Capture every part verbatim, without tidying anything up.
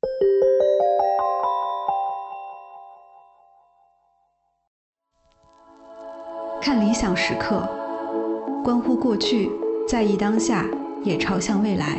看理想时刻，关乎过去，在意当下，也朝向未来。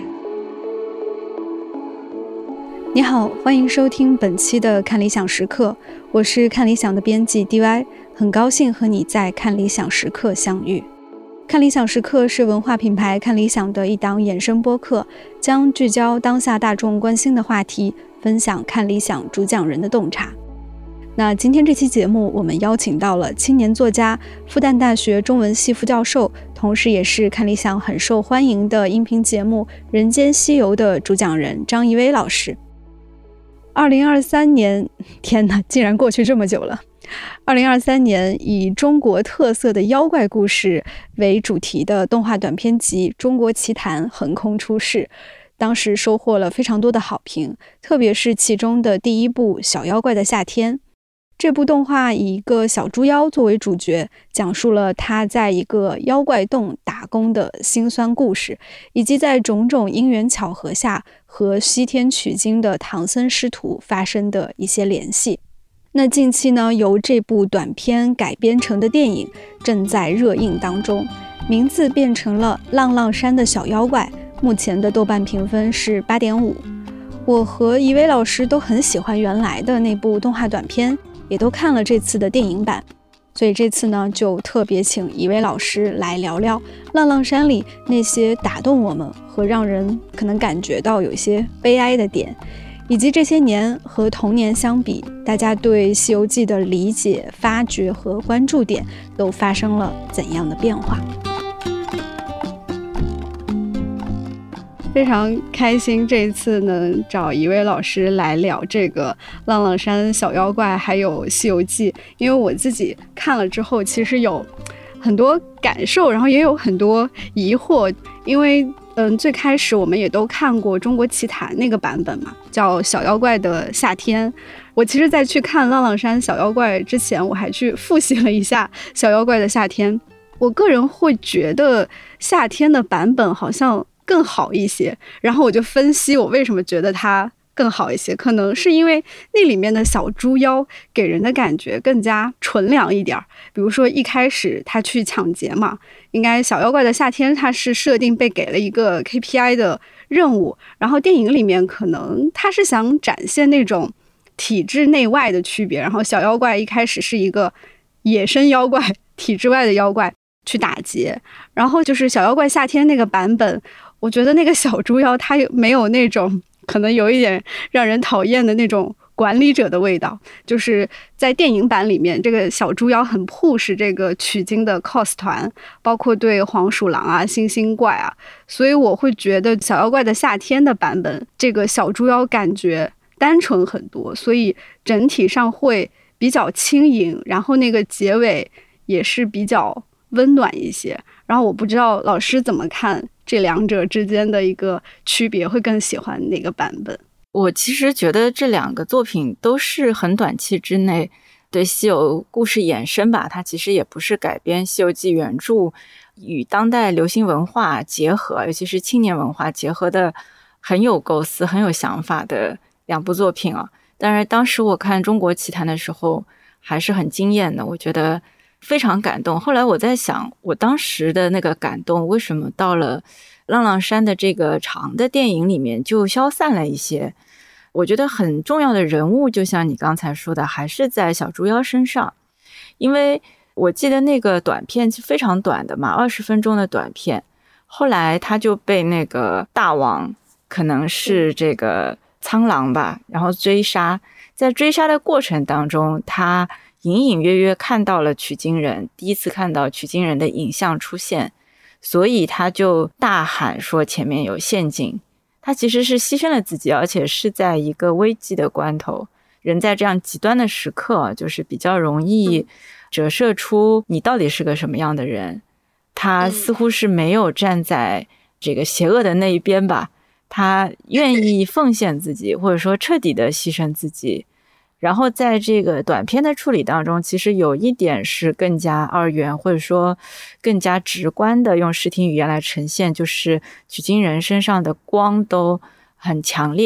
你好，欢迎收听本期的看理想时刻，我是看理想的编辑 D Y， 很高兴和你在看理想时刻相遇。看理想时刻是文化品牌看理想的一档衍生播客，将聚焦当下大众关心的话题，分享看理想主讲人的洞察。那今天这期节目，我们邀请到了青年作家、复旦大学中文系副教授，同时也是看理想很受欢迎的音频节目《人间西游》的主讲人张怡薇老师。二零二三年，天哪，竟然过去这么久了。二零二三年以中国特色的妖怪故事为主题的动画短片集《中国奇谭》横空出世，当时收获了非常多的好评，特别是其中的第一部《小妖怪的夏天》。这部动画以一个小猪妖作为主角，讲述了他在一个妖怪洞打工的辛酸故事，以及在种种因缘巧合下和西天取经的唐僧师徒发生的一些联系。那近期呢，由这部短片改编成的电影正在热映当中，名字变成了《浪浪山的小妖怪》，目前的豆瓣评分是 八点五。我和怡薇老师都很喜欢原来的那部动画短片，也都看了这次的电影版，所以这次呢，就特别请怡薇老师来聊聊浪浪山里那些打动我们和让人可能感觉到有一些悲哀的点，以及这些年和童年相比，大家对《西游记》的理解、发掘和关注点都发生了怎样的变化。非常开心这一次能找一位老师来聊这个浪浪山小妖怪还有《西游记》，因为我自己看了之后其实有很多感受，然后也有很多疑惑，因为嗯，最开始我们也都看过中国奇谭那个版本嘛，叫《小妖怪的夏天》。我其实在去看浪浪山小妖怪之前，我还去复习了一下《小妖怪的夏天》。我个人会觉得夏天的版本好像更好一些，然后我就分析我为什么觉得它更好一些，可能是因为那里面的小猪妖给人的感觉更加纯良一点。比如说一开始他去抢劫嘛，应该小妖怪的夏天他是设定被给了一个 K P I 的任务，然后电影里面可能他是想展现那种体制内外的区别，然后小妖怪一开始是一个野生妖怪，体制外的妖怪去打劫，然后就是小妖怪夏天那个版本，我觉得那个小猪妖它没有那种可能有一点让人讨厌的那种管理者的味道，就是在电影版里面这个小猪妖很 push 这个取经的 cos 团，包括对黄鼠狼啊、星星怪啊，所以我会觉得小妖怪的夏天的版本这个小猪妖感觉单纯很多，所以整体上会比较轻盈，然后那个结尾也是比较温暖一些。然后我不知道老师怎么看这两者之间的一个区别，会更喜欢哪个版本？ 我其实觉得这两个作品都是很短期之内对西游故事衍生吧，它其实也不是改编西游记原著与当代流行文化结合，尤其是青年文化结合的很有构思很有想法的两部作品啊。当然当时我看中国奇谭的时候还是很惊艳的，我觉得非常感动。后来我在想，我当时的那个感动为什么到了浪浪山的这个长的电影里面就消散了一些。我觉得很重要的人物就像你刚才说的还是在小猪妖身上，因为我记得那个短片是非常短的嘛，二十分钟的短片，后来他就被那个大王可能是这个苍狼吧，然后追杀，在追杀的过程当中他隐隐约约看到了取经人，第一次看到取经人的影像出现，所以他就大喊说前面有陷阱。他其实是牺牲了自己，而且是在一个危机的关头，人在这样极端的时刻就是比较容易折射出你到底是个什么样的人。他似乎是没有站在这个邪恶的那一边吧，他愿意奉献自己，或者说彻底的牺牲自己。然后在这个短片的处理当中，其实有一点是更加二元，或者说更加直观的用视听语言来呈现，就是取经人身上的光都很强烈，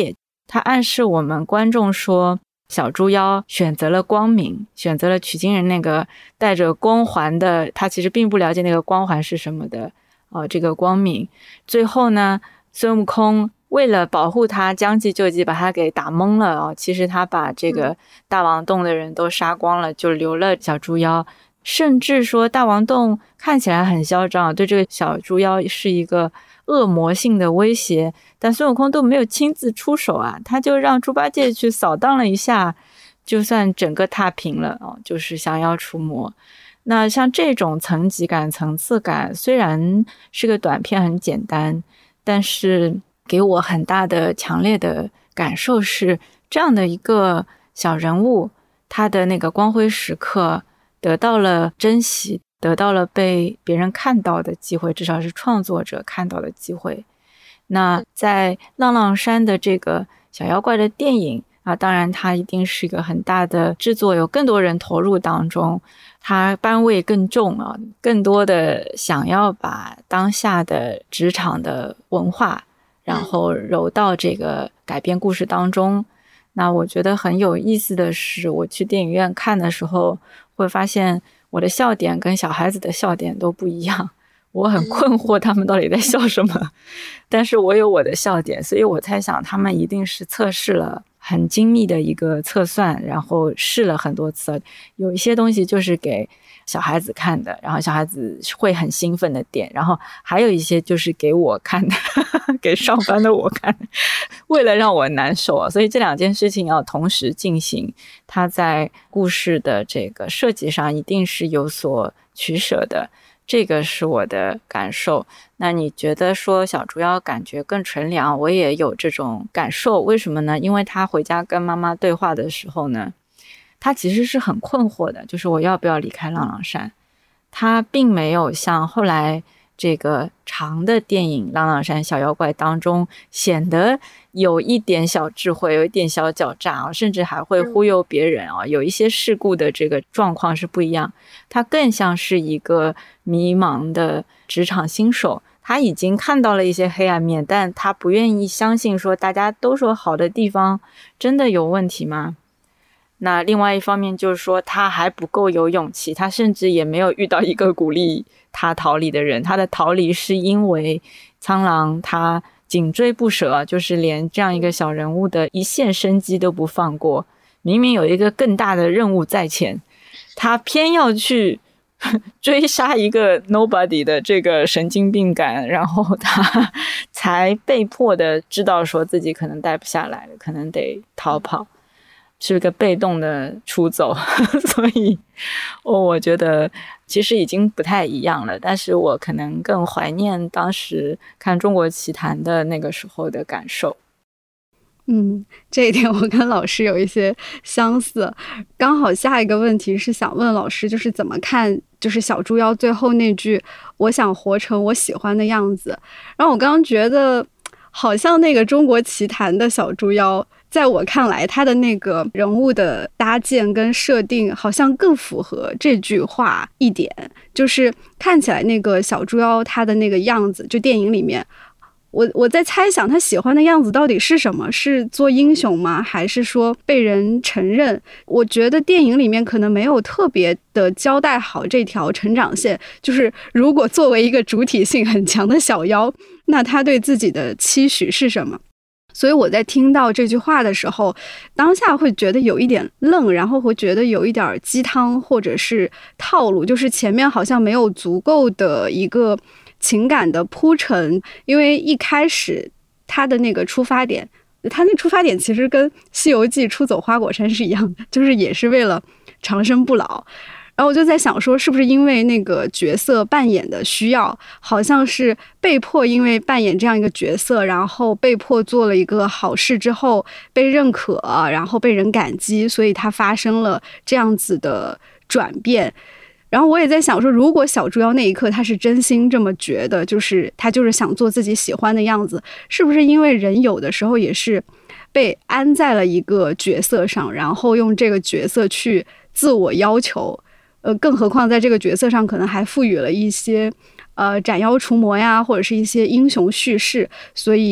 它暗示我们观众说小猪妖选择了光明，选择了取经人那个带着光环的，他其实并不了解那个光环是什么的呃，这个光明。最后呢，孙悟空为了保护他将计就计把他给打懵了哦，其实他把这个大王洞的人都杀光了，就留了小猪妖。甚至说大王洞看起来很嚣张，对这个小猪妖是一个恶魔性的威胁，但孙悟空都没有亲自出手啊，他就让猪八戒去扫荡了一下，就算整个踏平了哦，就是降妖除魔。那像这种层级感层次感虽然是个短片很简单，但是给我很大的强烈的感受是，这样的一个小人物，他的那个光辉时刻得到了珍惜，得到了被别人看到的机会，至少是创作者看到的机会。那在浪浪山的这个小妖怪的电影啊，当然它一定是一个很大的制作，有更多人投入当中，它班位更重啊，更多的想要把当下的职场的文化然后揉到这个改编故事当中。那我觉得很有意思的是，我去电影院看的时候会发现我的笑点跟小孩子的笑点都不一样，我很困惑他们到底在笑什么，但是我有我的笑点，所以我猜想他们一定是测试了很精密的一个测算，然后试了很多次，有一些东西就是给小孩子看的，然后小孩子会很兴奋的点，然后还有一些就是给我看的给上班的我看的，为了让我难受啊，所以这两件事情要同时进行，它在故事的这个设计上一定是有所取舍的，这个是我的感受。那你觉得说小猪妖感觉更纯良，我也有这种感受，为什么呢？因为他回家跟妈妈对话的时候呢，他其实是很困惑的，就是我要不要离开浪浪山。他并没有像后来这个长的电影《浪浪山小妖怪》当中显得有一点小智慧，有一点小狡诈啊，甚至还会忽悠别人啊，有一些事故的这个状况是不一样。他更像是一个迷茫的职场新手，他已经看到了一些黑暗面，但他不愿意相信说大家都说好的地方真的有问题吗？那另外一方面就是说他还不够有勇气，他甚至也没有遇到一个鼓励他逃离的人，他的逃离是因为苍狼他紧追不舍，就是连这样一个小人物的一线生机都不放过，明明有一个更大的任务在前，他偏要去追杀一个 nobody 的这个神经病感，然后他才被迫的知道说自己可能待不下来了，可能得逃跑，是个被动的出走所以、哦、我觉得其实已经不太一样了，但是我可能更怀念当时看中国奇谭的那个时候的感受。 嗯，这一点我跟老师有一些相似。刚好下一个问题是想问老师，就是怎么看就是小猪妖最后那句我想活成我喜欢的样子。然后我刚刚觉得好像那个中国奇谭的小猪妖，在我看来他的那个人物的搭建跟设定好像更符合这句话一点，就是看起来那个小猪妖他的那个样子，就电影里面我我在猜想他喜欢的样子到底是什么，是做英雄吗？还是说被人承认？我觉得电影里面可能没有特别的交代好这条成长线，就是如果作为一个主体性很强的小妖，那他对自己的期许是什么？所以我在听到这句话的时候，当下会觉得有一点愣，然后会觉得有一点鸡汤或者是套路，就是前面好像没有足够的一个情感的铺陈。因为一开始他的那个出发点，他那出发点其实跟《西游记》出走花果山是一样的，就是也是为了长生不老。然后我就在想说，是不是因为那个角色扮演的需要，好像是被迫因为扮演这样一个角色，然后被迫做了一个好事之后被认可，然后被人感激，所以他发生了这样子的转变。然后我也在想说，如果小猪妖那一刻他是真心这么觉得，就是他就是想做自己喜欢的样子，是不是因为人有的时候也是被安在了一个角色上，然后用这个角色去自我要求，呃，更何况在这个角色上可能还赋予了一些呃斩妖除魔呀，或者是一些英雄叙事，所以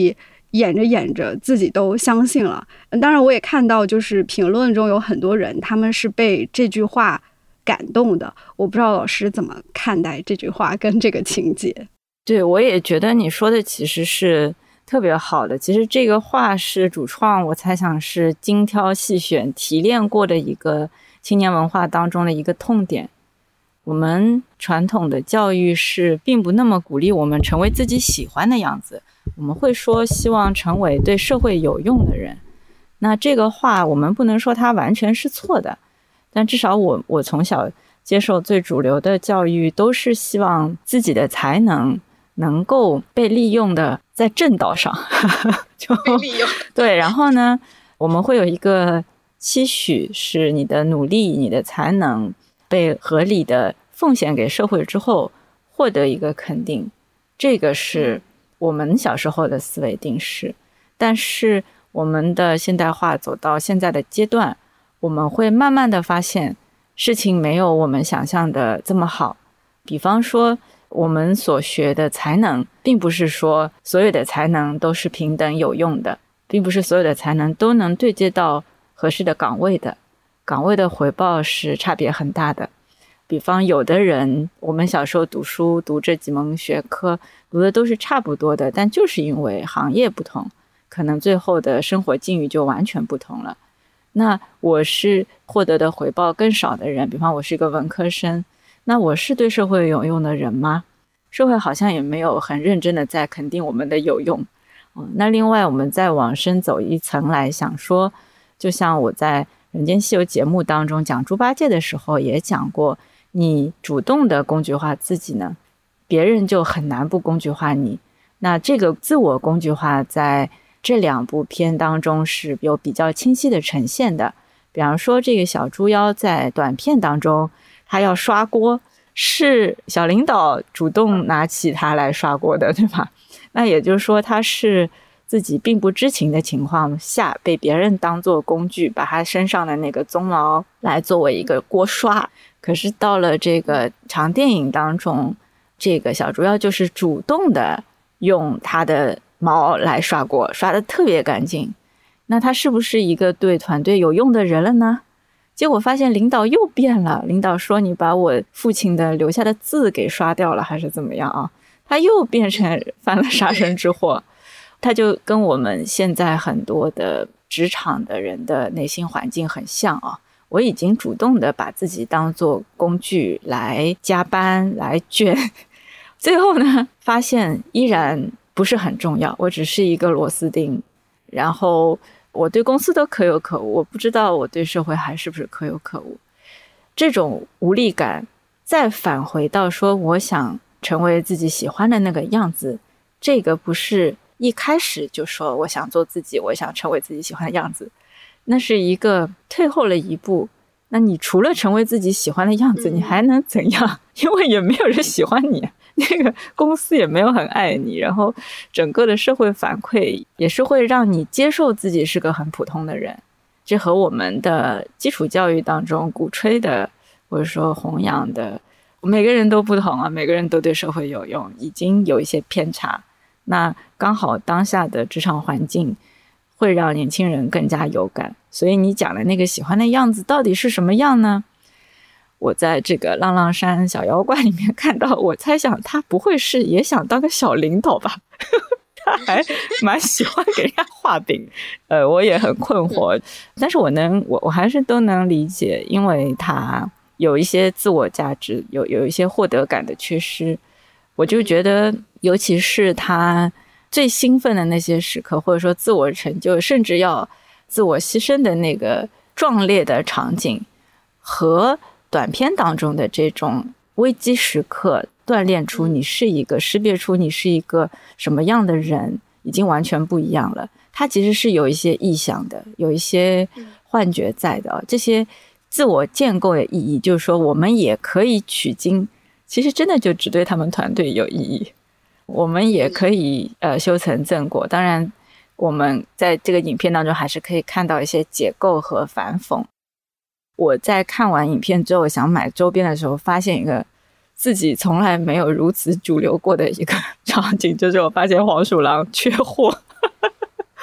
演着演着自己都相信了。当然我也看到就是评论中有很多人他们是被这句话感动的，我不知道老师怎么看待这句话跟这个情节。 对，我也觉得你说的其实是特别好的。其实这个话是主创我猜想是精挑细选提炼过的一个青年文化当中的一个痛点。我们传统的教育是并不那么鼓励我们成为自己喜欢的样子，我们会说希望成为对社会有用的人。那这个话我们不能说它完全是错的，但至少我我从小接受最主流的教育都是希望自己的才能能够被利用的在正道上就被利用对，然后呢我们会有一个期许，是你的努力你的才能被合理的奉献给社会之后获得一个肯定，这个是我们小时候的思维定式。但是我们的现代化走到现在的阶段，我们会慢慢的发现事情没有我们想象的这么好。比方说我们所学的才能并不是说所有的才能都是平等有用的，并不是所有的才能都能对接到合适的岗位的，岗位的回报是差别很大的。比方有的人我们小时候读书读这几门学科读的都是差不多的，但就是因为行业不同，可能最后的生活境遇就完全不同了。那我是获得的回报更少的人，比方我是一个文科生，那我是对社会有用的人吗？社会好像也没有很认真的在肯定我们的有用。嗯、那另外我们再往深走一层来想说，就像我在人间西游节目当中讲猪八戒的时候也讲过，你主动的工具化自己呢，别人就很难不工具化你。那这个自我工具化在这两部片当中是有比较清晰的呈现的。比方说这个小猪妖在短片当中他要刷锅，是小领导主动拿起他来刷锅的，对吧？那也就是说他是自己并不知情的情况下被别人当作工具，把他身上的那个鬃毛来作为一个锅刷。可是到了这个长电影当中，这个小猪妖就是主动的用他的毛来刷锅，刷得特别干净。那他是不是一个对团队有用的人了呢？结果发现领导又变了，领导说你把我父亲的留下的字给刷掉了还是怎么样啊？他又变成犯了杀身之祸。他就跟我们现在很多的职场的人的内心环境很像啊。我已经主动的把自己当作工具来加班来卷，最后呢发现依然不是很重要，我只是一个螺丝钉，然后我对公司都可有可无，我不知道我对社会还是不是可有可无。这种无力感再返回到说我想成为自己喜欢的那个样子，这个不是一开始就说我想做自己，我想成为自己喜欢的样子，那是一个退后了一步。那你除了成为自己喜欢的样子，你还能怎样？因为也没有人喜欢你，那个公司也没有很爱你，然后整个的社会反馈也是会让你接受自己是个很普通的人。这和我们的基础教育当中鼓吹的或者说弘扬的每个人都不同啊，每个人都对社会有用，已经有一些偏差。那刚好当下的职场环境会让年轻人更加有感，所以你讲的那个喜欢的样子到底是什么样呢？我在这个浪浪山小妖怪里面看到，我猜想他不会是也想当个小领导吧他还蛮喜欢给人家画饼呃，我也很困惑，但是我能我我还是都能理解，因为他有一些自我价值，有有一些获得感的缺失。我就觉得尤其是他最兴奋的那些时刻，或者说自我成就甚至要自我牺牲的那个壮烈的场景，和短片当中的这种危机时刻锻炼出你是一个识别出你是一个什么样的人已经完全不一样了。它其实是有一些臆想的，有一些幻觉在的，这些自我建构的意义，就是说我们也可以取经，其实真的就只对他们团队有意义。我们也可以呃修成正果，当然我们在这个影片当中还是可以看到一些解构和反讽。我在看完影片之后想买周边的时候，发现一个自己从来没有如此主流过的一个场景，就是我发现黄鼠狼缺货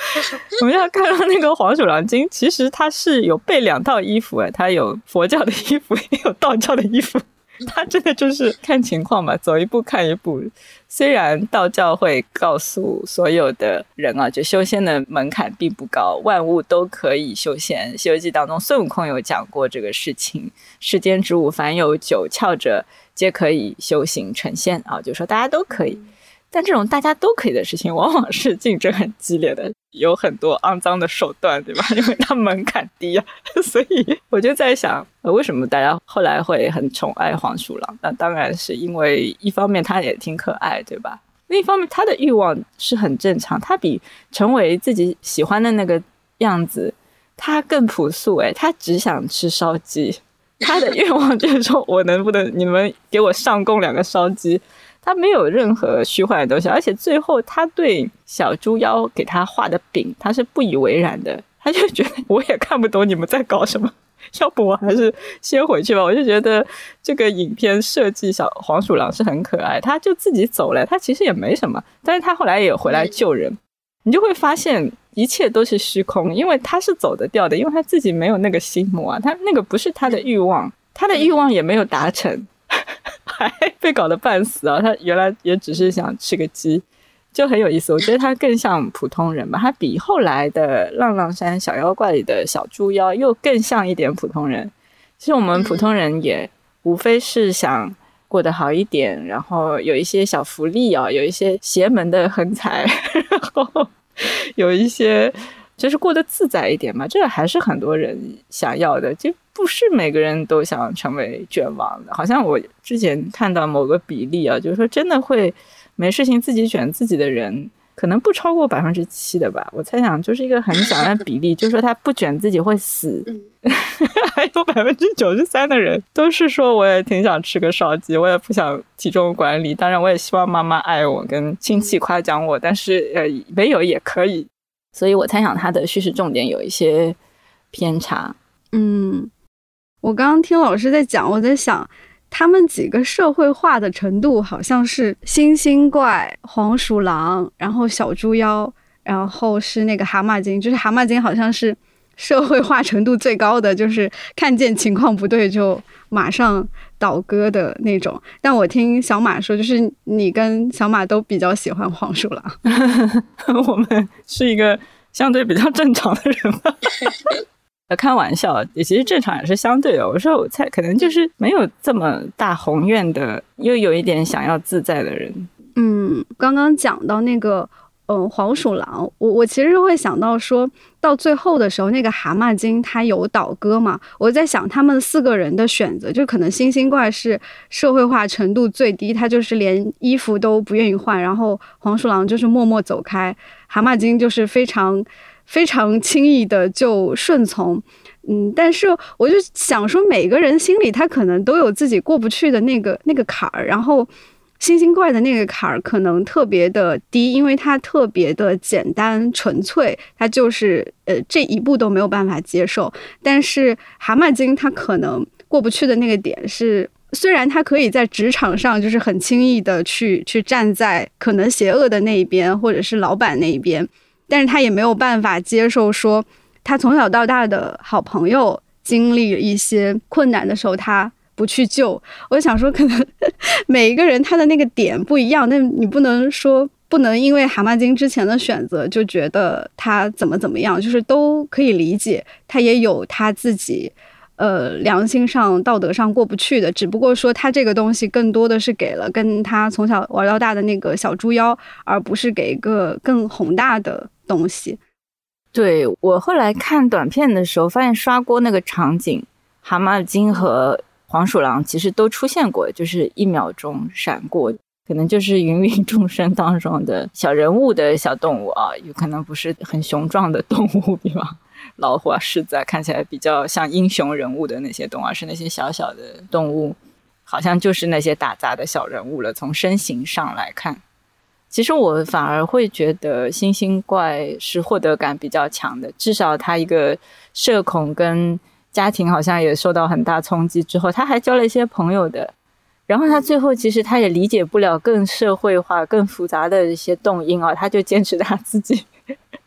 我们要看到那个黄鼠狼精，其实它是有备两套衣服，它有佛教的衣服也有道教的衣服，它真的就是看情况嘛，走一步看一步。虽然道教会告诉所有的人啊，就修仙的门槛并不高，万物都可以修仙。《西游记》当中孙悟空有讲过这个事情，世间之物凡有九窍者皆可以修行成仙啊，就说大家都可以。但这种大家都可以的事情往往是竞争很激烈的，有很多肮脏的手段，对吧？因为它门槛低啊，所以我就在想，为什么大家后来会很宠爱黄鼠狼？那当然是因为一方面它也挺可爱，对吧？另一方面它的欲望是很正常，它比成为自己喜欢的那个样子它更朴素。诶，它只想吃烧鸡，它的愿望就是说我能不能你们给我上供两个烧鸡，他没有任何虚幻的东西。而且最后他对小猪妖给他画的饼他是不以为然的，他就觉得我也看不懂你们在搞什么，要不我还是先回去吧。我就觉得这个影片设计小黄鼠狼是很可爱，他就自己走了，他其实也没什么，但是他后来也有回来救人。你就会发现一切都是虚空，因为他是走得掉的，因为他自己没有那个心魔啊，他那个不是他的欲望，他的欲望也没有达成，还被搞得半死啊！他原来也只是想吃个鸡，就很有意思。我觉得他更像普通人吧，他比后来的浪浪山小妖怪里的小猪妖又更像一点普通人。其实我们普通人也无非是想过得好一点，然后有一些小福利啊，有一些邪门的横财，然后有一些就是过得自在一点嘛，这个还是很多人想要的，就不是每个人都想成为卷王的。好像我之前看到某个比例啊，就是说真的会没事情自己卷自己的人可能不超过百分之七的吧，我猜想就是一个很小的比例，就是说他不卷自己会死。还有百分之九十三的人都是说我也挺想吃个烧鸡，我也不想体重管理，当然我也希望妈妈爱我跟亲戚夸奖我，但是呃没有也可以。所以我猜想他的叙事重点有一些偏差。 嗯，我刚刚听老师在讲，我在想他们几个社会化的程度好像是星星怪、黄鼠狼，然后小猪妖，然后是那个蛤蟆精，就是蛤蟆精好像是社会化程度最高的，就是看见情况不对就马上倒戈的那种。但我听小马说，就是你跟小马都比较喜欢黄鼠狼。 我们是一个相对比较正常的人吧。开玩笑，也其实正常也是相对的。我说我猜可能就是没有这么大宏愿的，又有一点想要自在的人。 嗯，刚刚讲到那个嗯，黄鼠狼，我我其实会想到说到最后的时候，那个蛤蟆精他有倒戈嘛，我在想他们四个人的选择，就可能星星怪是社会化程度最低，他就是连衣服都不愿意换，然后黄鼠狼就是默默走开，蛤蟆精就是非常非常轻易的就顺从。嗯，但是我就想说每个人心里他可能都有自己过不去的那个那个坎儿，然后星星怪的那个坎儿可能特别的低，因为它特别的简单纯粹，它就是呃这一步都没有办法接受。但是蛤蟆精它可能过不去的那个点是，虽然他可以在职场上就是很轻易的去去站在可能邪恶的那一边，或者是老板那一边，但是他也没有办法接受说他从小到大的好朋友经历一些困难的时候他不去救。我想说可能每一个人他的那个点不一样，但你不能说不能因为蛤蟆精之前的选择就觉得他怎么怎么样，就是都可以理解，他也有他自己呃良心上道德上过不去的，只不过说他这个东西更多的是给了跟他从小玩到大的那个小猪妖，而不是给一个更宏大的东西。 对，我后来看短片的时候发现刷锅那个场景蛤蟆精和黄鼠狼其实都出现过，就是一秒钟闪过，可能就是芸芸众生当中的小人物的小动物啊，有可能不是很雄壮的动物，比方老虎啊狮子啊，看起来比较像英雄人物的那些动物，是那些小小的动物好像就是那些打杂的小人物了，从身形上来看。其实我反而会觉得星星怪是获得感比较强的，至少他一个社恐跟家庭好像也受到很大冲击之后，他还交了一些朋友的，然后他最后其实他也理解不了更社会化更复杂的一些动因啊，他就坚持他自己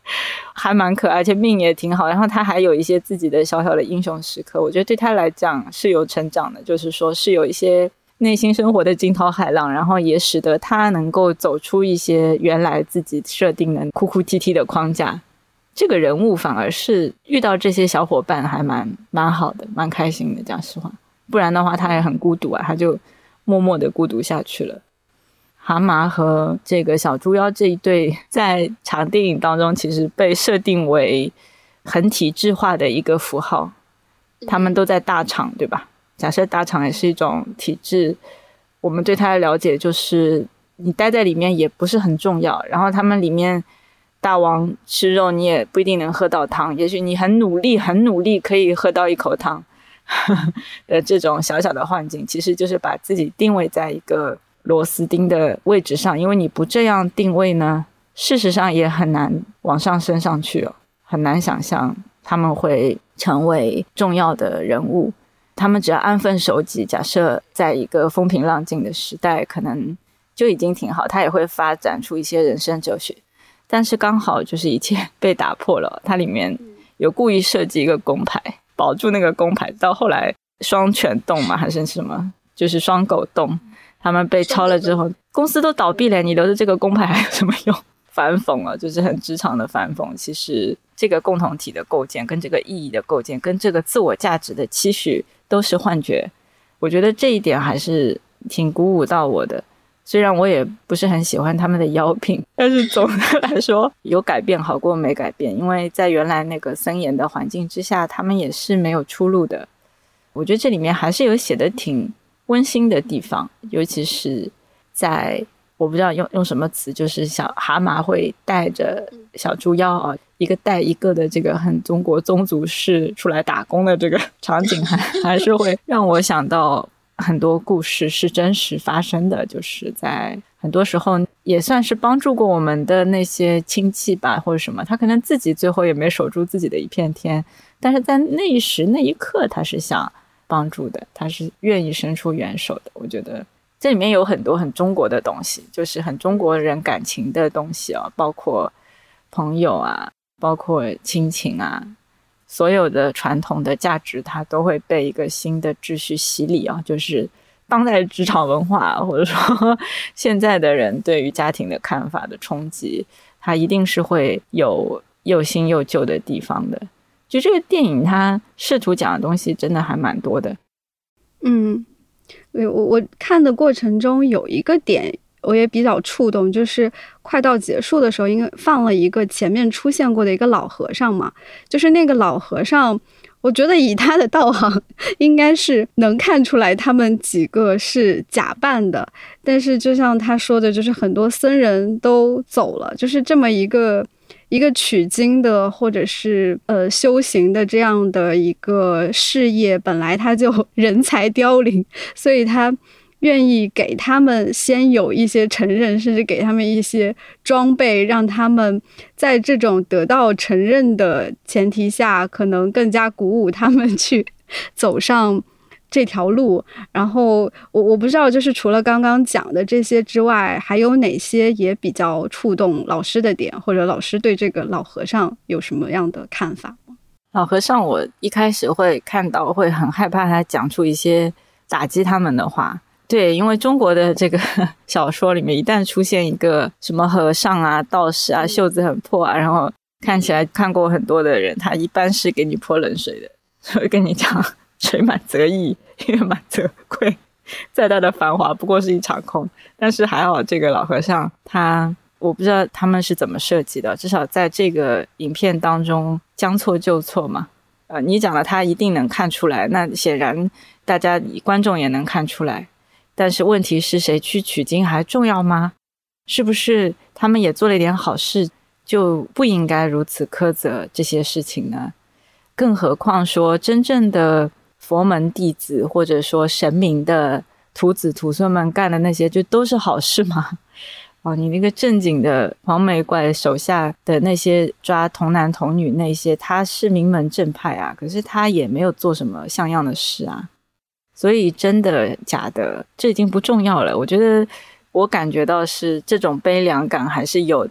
还蛮可爱，而且命也挺好，然后他还有一些自己的小小的英雄时刻，我觉得对他来讲是有成长的，就是说是有一些内心生活的惊涛骇浪，然后也使得他能够走出一些原来自己设定的哭哭啼啼的框架。这个人物反而是遇到这些小伙伴还蛮蛮好的，蛮开心的，讲实话，不然的话他也很孤独啊，他就默默的孤独下去了。蛤蟆和这个小猪妖这一对在长电影当中其实被设定为很体制化的一个符号，他们都在大厂对吧，假设大厂也是一种体制，我们对它的了解就是你待在里面也不是很重要，然后他们里面大王吃肉你也不一定能喝到汤，也许你很努力很努力可以喝到一口汤的这种小小的幻境，其实就是把自己定位在一个螺丝钉的位置上，因为你不这样定位呢，事实上也很难往上升上去哦，很难想象他们会成为重要的人物。他们只要安分守己，假设在一个风平浪静的时代可能就已经挺好，他也会发展出一些人生哲学，但是刚好就是一切被打破了，它里面有故意设计一个公牌保住那个公牌，到后来双犬洞嘛还是什么，就是双狗洞，他们被抄了之后公司都倒闭了，你留着这个公牌还有什么用？反讽了，就是很职场的反讽。其实这个共同体的构建跟这个意义的构建跟这个自我价值的期许都是幻觉，我觉得这一点还是挺鼓舞到我的。虽然我也不是很喜欢他们的妖品，但是总的来说有改变好过没改变，因为在原来那个森严的环境之下他们也是没有出路的。我觉得这里面还是有写的挺温馨的地方，尤其是在我不知道用用什么词，就是小蛤蟆会带着小猪妖啊，一个带一个的这个很中国宗族式出来打工的这个场景还还是会让我想到很多故事是真实发生的，就是在很多时候也算是帮助过我们的那些亲戚吧或者什么，他可能自己最后也没守住自己的一片天，但是在那一时那一刻他是想帮助的，他是愿意伸出援手的。我觉得这里面有很多很中国的东西，就是很中国人感情的东西啊，包括朋友啊，包括亲情啊，所有的传统的价值它都会被一个新的秩序洗礼啊，就是当代职场文化或者说现在的人对于家庭的看法的冲击，它一定是会有又新又旧的地方的。就这个电影它试图讲的东西真的还蛮多的。 嗯，我我看的过程中有一个点我也比较触动，就是快到结束的时候应该放了一个前面出现过的一个老和尚嘛，就是那个老和尚我觉得以他的道行应该是能看出来他们几个是假扮的，但是就像他说的，就是很多僧人都走了，就是这么一个一个取经的或者是呃修行的这样的一个事业，本来他就人才凋零，所以他愿意给他们先有一些承认，甚至给他们一些装备，让他们在这种得到承认的前提下可能更加鼓舞他们去走上这条路。然后我我不知道就是除了刚刚讲的这些之外还有哪些也比较触动老师的点，或者老师对这个老和尚有什么样的看法吗？ 老和尚我一开始会看到会很害怕他讲出一些打击他们的话，对，因为中国的这个小说里面一旦出现一个什么和尚啊道士啊袖子很破啊，然后看起来看过很多的人，他一般是给你泼冷水的，所以跟你讲水满则溢月满则亏，再大的繁华不过是一场空。但是还好这个老和尚他我不知道他们是怎么设计的，至少在这个影片当中将错就错嘛，呃，你讲了他一定能看出来，那显然大家观众也能看出来，但是问题是谁去取经还重要吗？是不是他们也做了一点好事就不应该如此苛责这些事情呢？更何况说真正的佛门弟子或者说神明的徒子徒孙们干的那些就都是好事吗？哦，你那个正经的黄眉怪手下的那些抓童男童女那些，他是名门正派啊，可是他也没有做什么像样的事啊。所以真的假的这已经不重要了，我觉得我感觉到是这种悲凉感还是有的，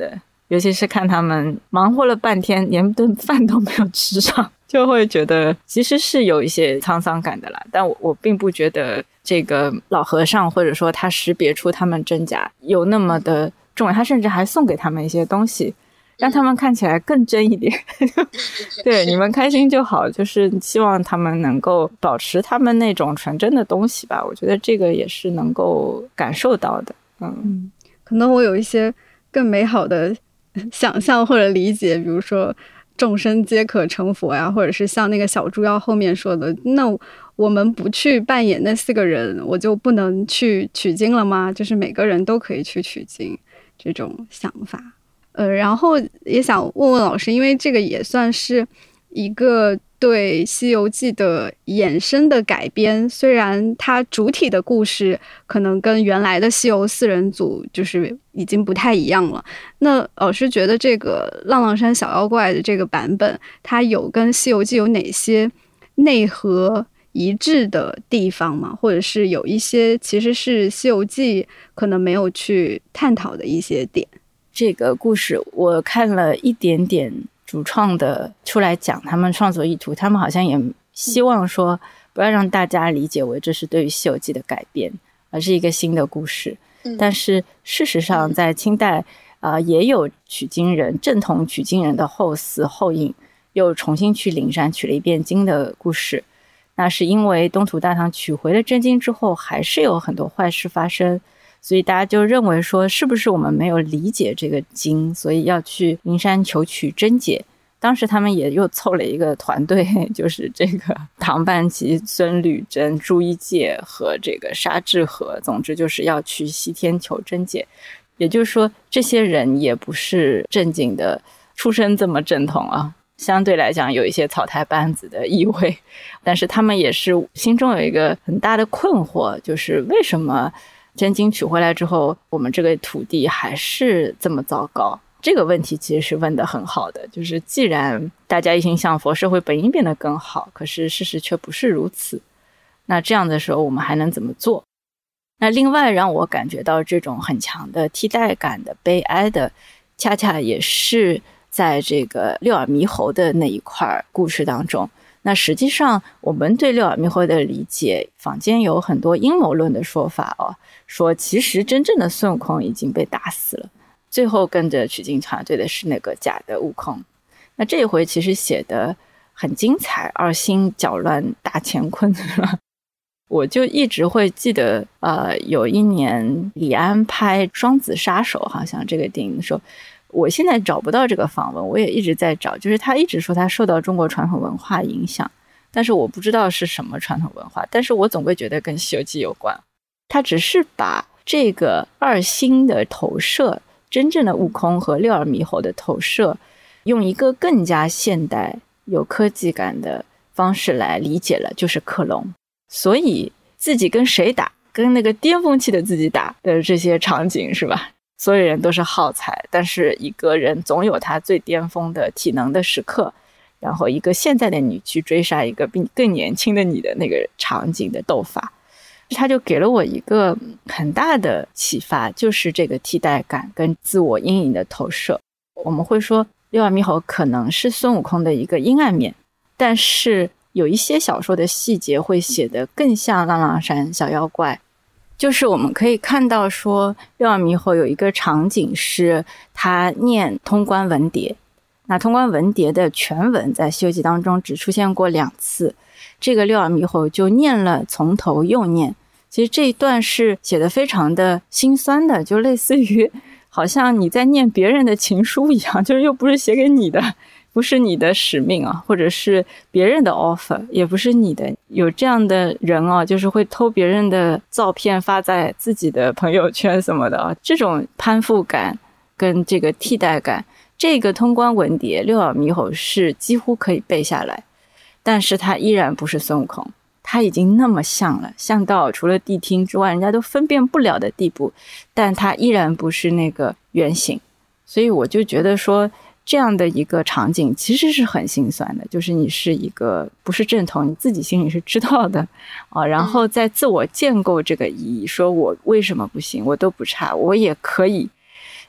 尤其是看他们忙活了半天连顿饭都没有吃上，就会觉得其实是有一些沧桑感的啦。但我我并不觉得这个老和尚或者说他识别出他们真假有那么的重要，他甚至还送给他们一些东西让他们看起来更真一点对，你们开心就好，就是希望他们能够保持他们那种纯真的东西吧，我觉得这个也是能够感受到的。 嗯, 嗯可能我有一些更美好的想象或者理解，比如说众生皆可成佛呀，或者是像那个小猪妖后面说的，那我们不去扮演那四个人，我就不能去取经了吗？就是每个人都可以去取经，这种想法。呃，然后也想问问老师，因为这个也算是一个对《西游记》的衍生的改编，虽然它主体的故事可能跟原来的西游四人组就是已经不太一样了。那老师觉得这个浪浪山小妖怪的这个版本，它有跟《西游记》有哪些内核一致的地方吗？或者是有一些其实是《西游记》可能没有去探讨的一些点？ 这个故事我看了一点点主创的出来讲他们创作意图，他们好像也希望说不要让大家理解为这是对于西游记的改编，而是一个新的故事。但是事实上在清代、呃、也有取经人正统取经人的后嗣后印又重新去灵山取了一遍经的故事，那是因为东土大唐取回了真经之后还是有很多坏事发生，所以大家就认为说是不是我们没有理解这个经，所以要去灵山求取真解。当时他们也又凑了一个团队，就是这个唐半旗、孙履珍、朱一介和这个沙智和，总之就是要去西天求真解。也就是说这些人也不是正经的出身这么正统啊，相对来讲有一些草台班子的意味，但是他们也是心中有一个很大的困惑，就是为什么真经取回来之后我们这个土地还是这么糟糕。这个问题其实是问得很好的，就是既然大家一心向佛，社会本应变得更好，可是事实却不是如此，那这样的时候我们还能怎么做？那另外让我感觉到这种很强的替代感的悲哀的，恰恰也是在这个六耳猕猴的那一块故事当中。那实际上我们对六耳猕猴的理解，坊间有很多阴谋论的说法哦，说其实真正的孙悟空已经被打死了，最后跟着取经团队的是那个假的悟空。那这一回其实写得很精彩，二星搅乱大乾坤我就一直会记得呃，有一年李安拍《双子杀手》好像这个电影的时候，我现在找不到这个访问，我也一直在找，就是他一直说他受到中国传统文化影响，但是我不知道是什么传统文化，但是我总会觉得跟《西游记》有关。他只是把这个二星的投射，真正的悟空和六耳猕猴的投射，用一个更加现代有科技感的方式来理解了，就是克隆。所以自己跟谁打，跟那个巅峰期的自己打的这些场景是吧，所有人都是耗材，但是一个人总有他最巅峰的体能的时刻，然后一个现在的你去追杀一个比更年轻的你的那个场景的斗法，他就给了我一个很大的启发，就是这个替代感跟自我阴影的投射。我们会说六耳猕猴可能是孙悟空的一个阴暗面，但是有一些小说的细节会写得更像浪浪山小妖怪，就是我们可以看到说六耳猕猴有一个场景是他念通关文牒，那通关文牒的全文在西游记当中只出现过两次，这个六耳猕猴就念了从头又念，其实这一段是写得非常的心酸的，就类似于好像你在念别人的情书一样，就是又不是写给你的，不是你的使命啊，或者是别人的 offer， 也不是你的。有这样的人啊，就是会偷别人的照片发在自己的朋友圈什么的啊，这种攀附感跟这个替代感，这个通关文牒六耳猕猴是几乎可以背下来，但是他依然不是孙悟空，他已经那么像了，像到除了谛听之外人家都分辨不了的地步，但他依然不是那个原型。所以我就觉得说这样的一个场景其实是很心酸的，就是你是一个不是正统，你自己心里是知道的啊，然后在自我建构这个意义，说我为什么不行，我都不差，我也可以。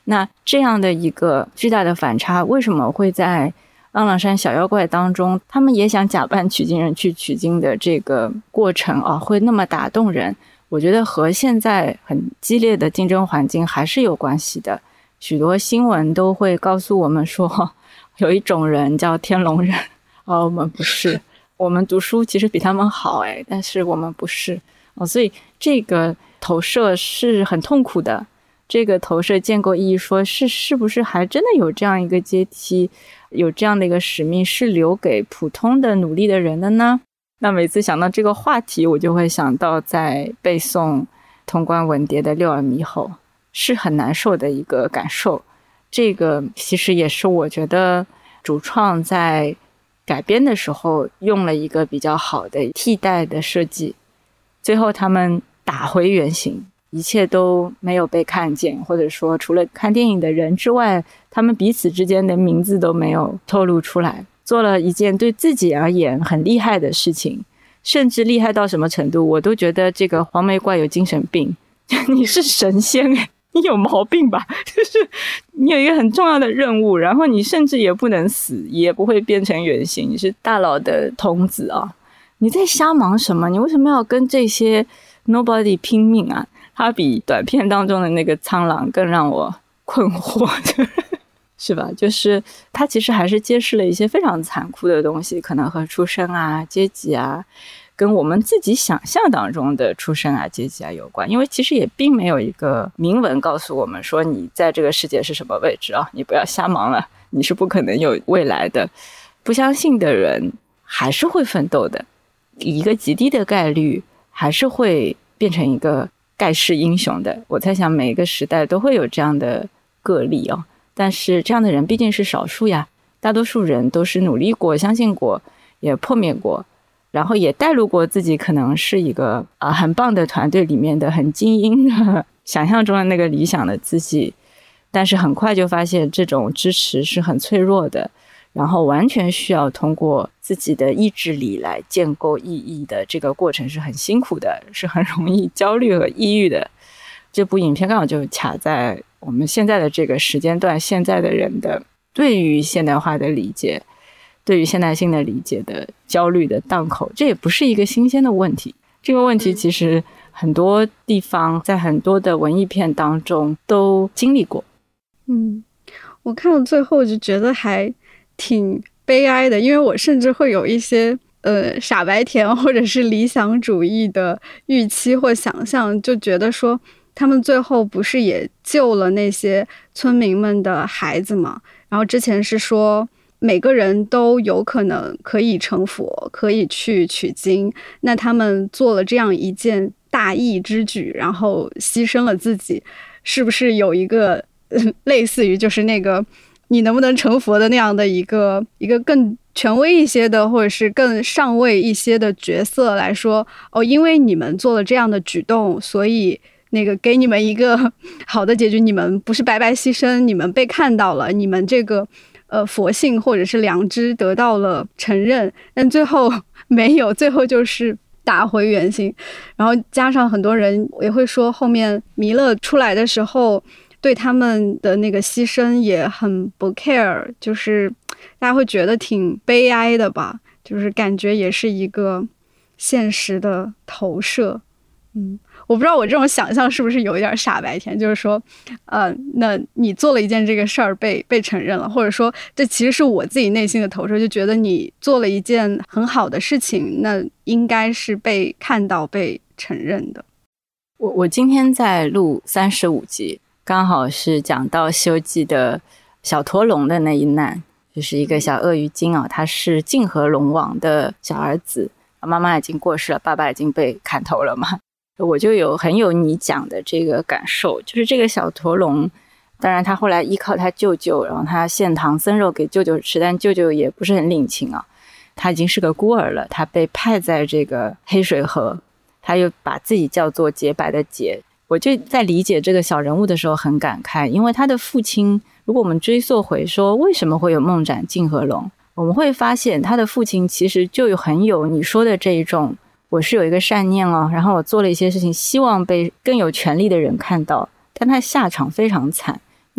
那这样的一个巨大的反差，为什么会在二郎山小妖怪当中，他们也想假扮取经人去取经的这个过程啊，会那么打动人？我觉得和现在很激烈的竞争环境还是有关系的。许多新闻都会告诉我们说，有一种人叫天龙人，哦，我们不是，我们读书其实比他们好哎，但是我们不是哦，所以这个投射是很痛苦的。这个投射建构意义说是是不是还真的有这样一个阶梯，有这样的一个使命是留给普通的努力的人的呢？那每次想到这个话题，我就会想到在背诵通关文牒的六耳猕猴，是很难受的一个感受。这个其实也是我觉得主创在改编的时候用了一个比较好的替代的设计，最后他们打回原形，一切都没有被看见，或者说除了看电影的人之外，他们彼此之间的名字都没有透露出来，做了一件对自己而言很厉害的事情，甚至厉害到什么程度，我都觉得这个黄眉怪有精神病，你是神仙耶，你有毛病吧？就是你有一个很重要的任务，然后你甚至也不能死，也不会变成原形，你是大佬的童子啊！你在瞎忙什么？你为什么要跟这些 nobody 拼命啊？他比短片当中的那个苍狼更让我困惑，是吧？就是他其实还是揭示了一些非常残酷的东西，可能和出身啊、阶级啊，跟我们自己想象当中的出身啊、阶级啊有关。因为其实也并没有一个明文告诉我们说你在这个世界是什么位置啊，你不要瞎忙了，你是不可能有未来的。不相信的人还是会奋斗的，以一个极低的概率还是会变成一个盖世英雄的。我在想每一个时代都会有这样的个例哦，但是这样的人毕竟是少数呀，大多数人都是努力过、相信过、也破灭过，然后也带入过自己可能是一个啊、呃、很棒的团队里面的很精英的想象中的那个理想的自己，但是很快就发现这种支持是很脆弱的，然后完全需要通过自己的意志力来建构意义的这个过程是很辛苦的，是很容易焦虑和抑郁的。这部影片刚好就卡在我们现在的这个时间段，现在的人的对于现代化的理解，对于现代性的理解的焦虑的档口，这也不是一个新鲜的问题。这个问题其实很多地方在很多的文艺片当中都经历过。 嗯，我看到最后就觉得还挺悲哀的，因为我甚至会有一些呃傻白甜或者是理想主义的预期或想象，就觉得说他们最后不是也救了那些村民们的孩子吗？然后之前是说每个人都有可能可以成佛，可以去取经，那他们做了这样一件大义之举，然后牺牲了自己，是不是有一个、呃、类似于就是那个你能不能成佛的那样的一个一个更权威一些的或者是更上位一些的角色来说，哦，因为你们做了这样的举动，所以那个给你们一个好的结局，你们不是白白牺牲，你们被看到了，你们这个呃佛性或者是良知得到了承认，但最后没有，最后就是打回原形。然后加上很多人也会说，后面弥勒出来的时候对他们的那个牺牲也很不 care， 就是大家会觉得挺悲哀的吧，就是感觉也是一个现实的投射。嗯，我不知道我这种想象是不是有一点傻白甜，就是说呃，那你做了一件这个事儿被被承认了，或者说这其实是我自己内心的投射，就觉得你做了一件很好的事情，那应该是被看到被承认的。 我我今天在录三十五集，刚好是讲到《西游记》的小驼龙的那一难，就是一个小鳄鱼精啊，他是泾河龙王的小儿子，妈妈已经过世了，爸爸已经被砍头了嘛。我就有很有你讲的这个感受，就是这个小驼龙，当然他后来依靠他舅舅，然后他献唐僧肉给舅舅吃，但舅舅也不是很领情啊，他已经是个孤儿了，他被派在这个黑水河，他又把自己叫做洁白的洁。我就在理解这个小人物的时候很感慨，因为他的父亲，如果我们追溯回说为什么会有梦斩泾河龙，我们会发现他的父亲其实就有很有你说的这一种，我是有一个善念哦，然后我做了一些事情希望被更有权力的人看到，但他下场非常惨，因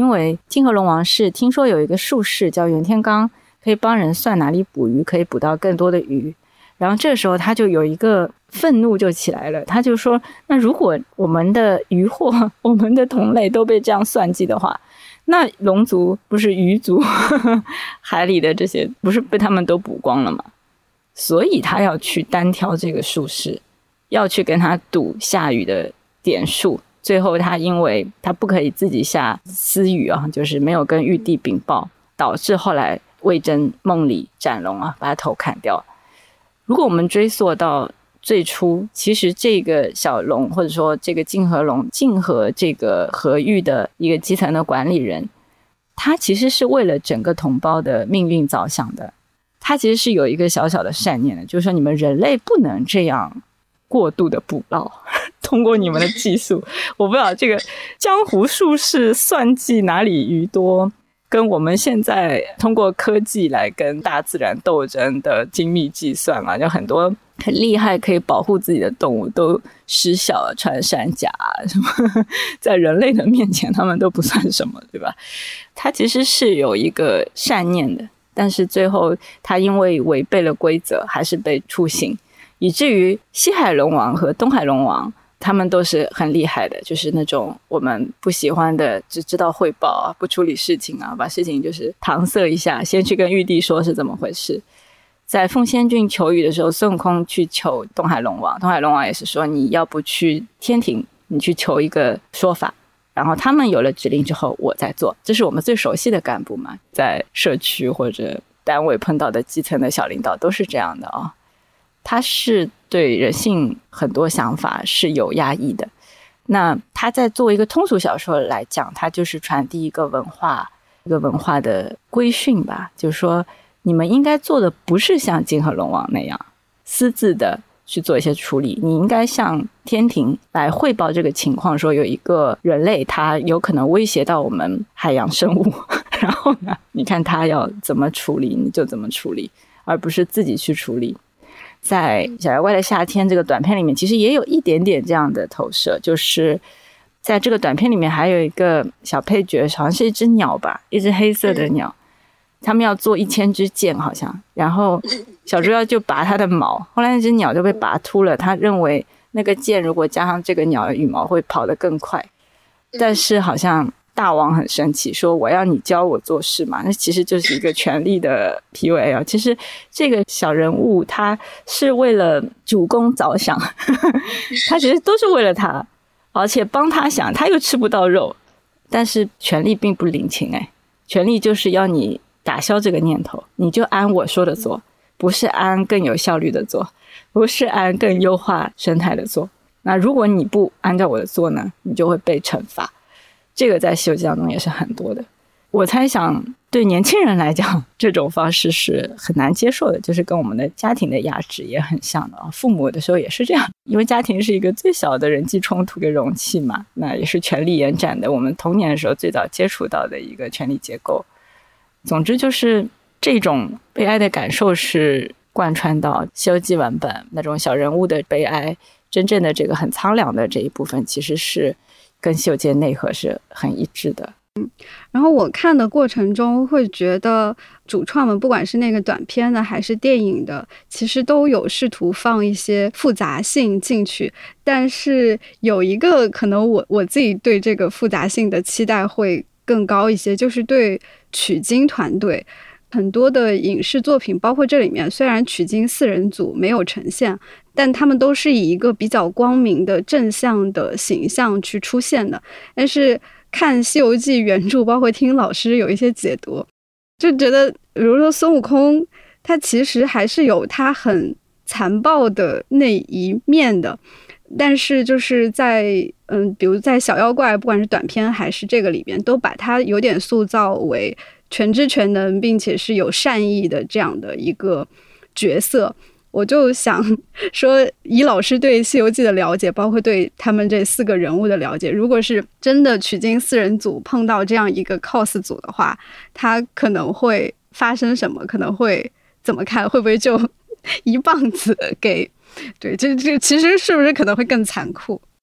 因为泾河龙王是听说有一个术士叫袁天罡，可以帮人算哪里捕鱼可以捕到更多的鱼，然后这个时候他就有一个愤怒就起来了，他就说那如果我们的渔获我们的同类都被这样算计的话，那龙族不是鱼族呵呵海里的这些不是被他们都捕光了吗？所以他要去单挑这个术士，要去跟他赌下雨的点数，最后他因为他不可以自己下私语啊，就是没有跟玉帝禀报，导致后来魏征梦里斩龙啊，把他头砍掉。如果我们追溯到最初，其实这个小龙或者说这个泾河龙泾河这个河域的一个基层的管理人，他其实是为了整个同胞的命运着想的，他其实是有一个小小的善念的，就是说你们人类不能这样过度的捕捞，通过你们的技术我不知道这个江湖术士算计哪里鱼多，跟我们现在通过科技来跟大自然斗争的精密计算啊，就很多很厉害可以保护自己的动物都失效了，穿山甲什么，在人类的面前他们都不算什么，对吧？他其实是有一个善念的，但是最后他因为违背了规则还是被处刑，以至于西海龙王和东海龙王他们都是很厉害的，就是那种我们不喜欢的只知道汇报啊，不处理事情啊，把事情就是搪塞一下，先去跟玉帝说是怎么回事。在凤仙郡求雨的时候，孙悟空去求东海龙王，东海龙王也是说你要不去天庭，你去求一个说法，然后他们有了指令之后我再做，这是我们最熟悉的干部嘛，在社区或者单位碰到的基层的小领导都是这样的啊、哦。他是对人性很多想法是有压抑的，那他在作为一个通俗小说来讲，他就是传递一个文化一个文化的规训吧，就是说你们应该做的不是像泾河龙王那样私自的去做一些处理，你应该向天庭来汇报这个情况，说有一个人类他有可能威胁到我们海洋生物然后呢你看他要怎么处理你就怎么处理，而不是自己去处理。在《小妖怪的夏天》这个短片里面其实也有一点点这样的投射，就是在这个短片里面还有一个小配角，好像是一只鸟吧，一只黑色的鸟，他们要做一千支箭好像，然后小猪妖就拔它的毛，后来那只鸟就被拔秃了，他认为那个箭如果加上这个鸟的羽毛会跑得更快，但是好像大王很生气，说我要你教我做事嘛，那其实就是一个权力的 P U A 啊。其实这个小人物他是为了主公着想他其实都是为了他，而且帮他想，他又吃不到肉，但是权力并不领情哎，权力就是要你打消这个念头，你就按我说的做，不是按更有效率的做，不是按更优化生态的做，那如果你不按照我的做呢，你就会被惩罚。这个在西游记当中也是很多的，我猜想对年轻人来讲这种方式是很难接受的，就是跟我们的家庭的压制也很像的，父母的时候也是这样，因为家庭是一个最小的人际冲突的容器嘛，那也是权力延展的，我们童年的时候最早接触到的一个权力结构。总之就是这种悲哀的感受是贯穿到西游记版本，那种小人物的悲哀，真正的这个很苍凉的这一部分其实是跟西游记的内核是很一致的。 嗯，然后我看的过程中会觉得主创们不管是那个短片的还是电影的，其实都有试图放一些复杂性进去，但是有一个可能我我自己对这个复杂性的期待会更高一些，就是对取经团队。很多的影视作品包括这里面虽然取经四人组没有呈现，但他们都是以一个比较光明的正向的形象去出现的，但是看西游记原著包括听老师有一些解读，就觉得比如说孙悟空他其实还是有他很残暴的那一面的，但是就是在嗯，比如在小妖怪不管是短片还是这个里边都把他有点塑造为全知全能并且是有善意的这样的一个角色。我就想说以老师对西游记的了解包括对他们这四个人物的了解，如果是真的取经四人组碰到这样一个 cos 组的话，他可能会发生什么，可能会怎么看，会不会就一棒子给对，这这其实是不是可能会更残酷。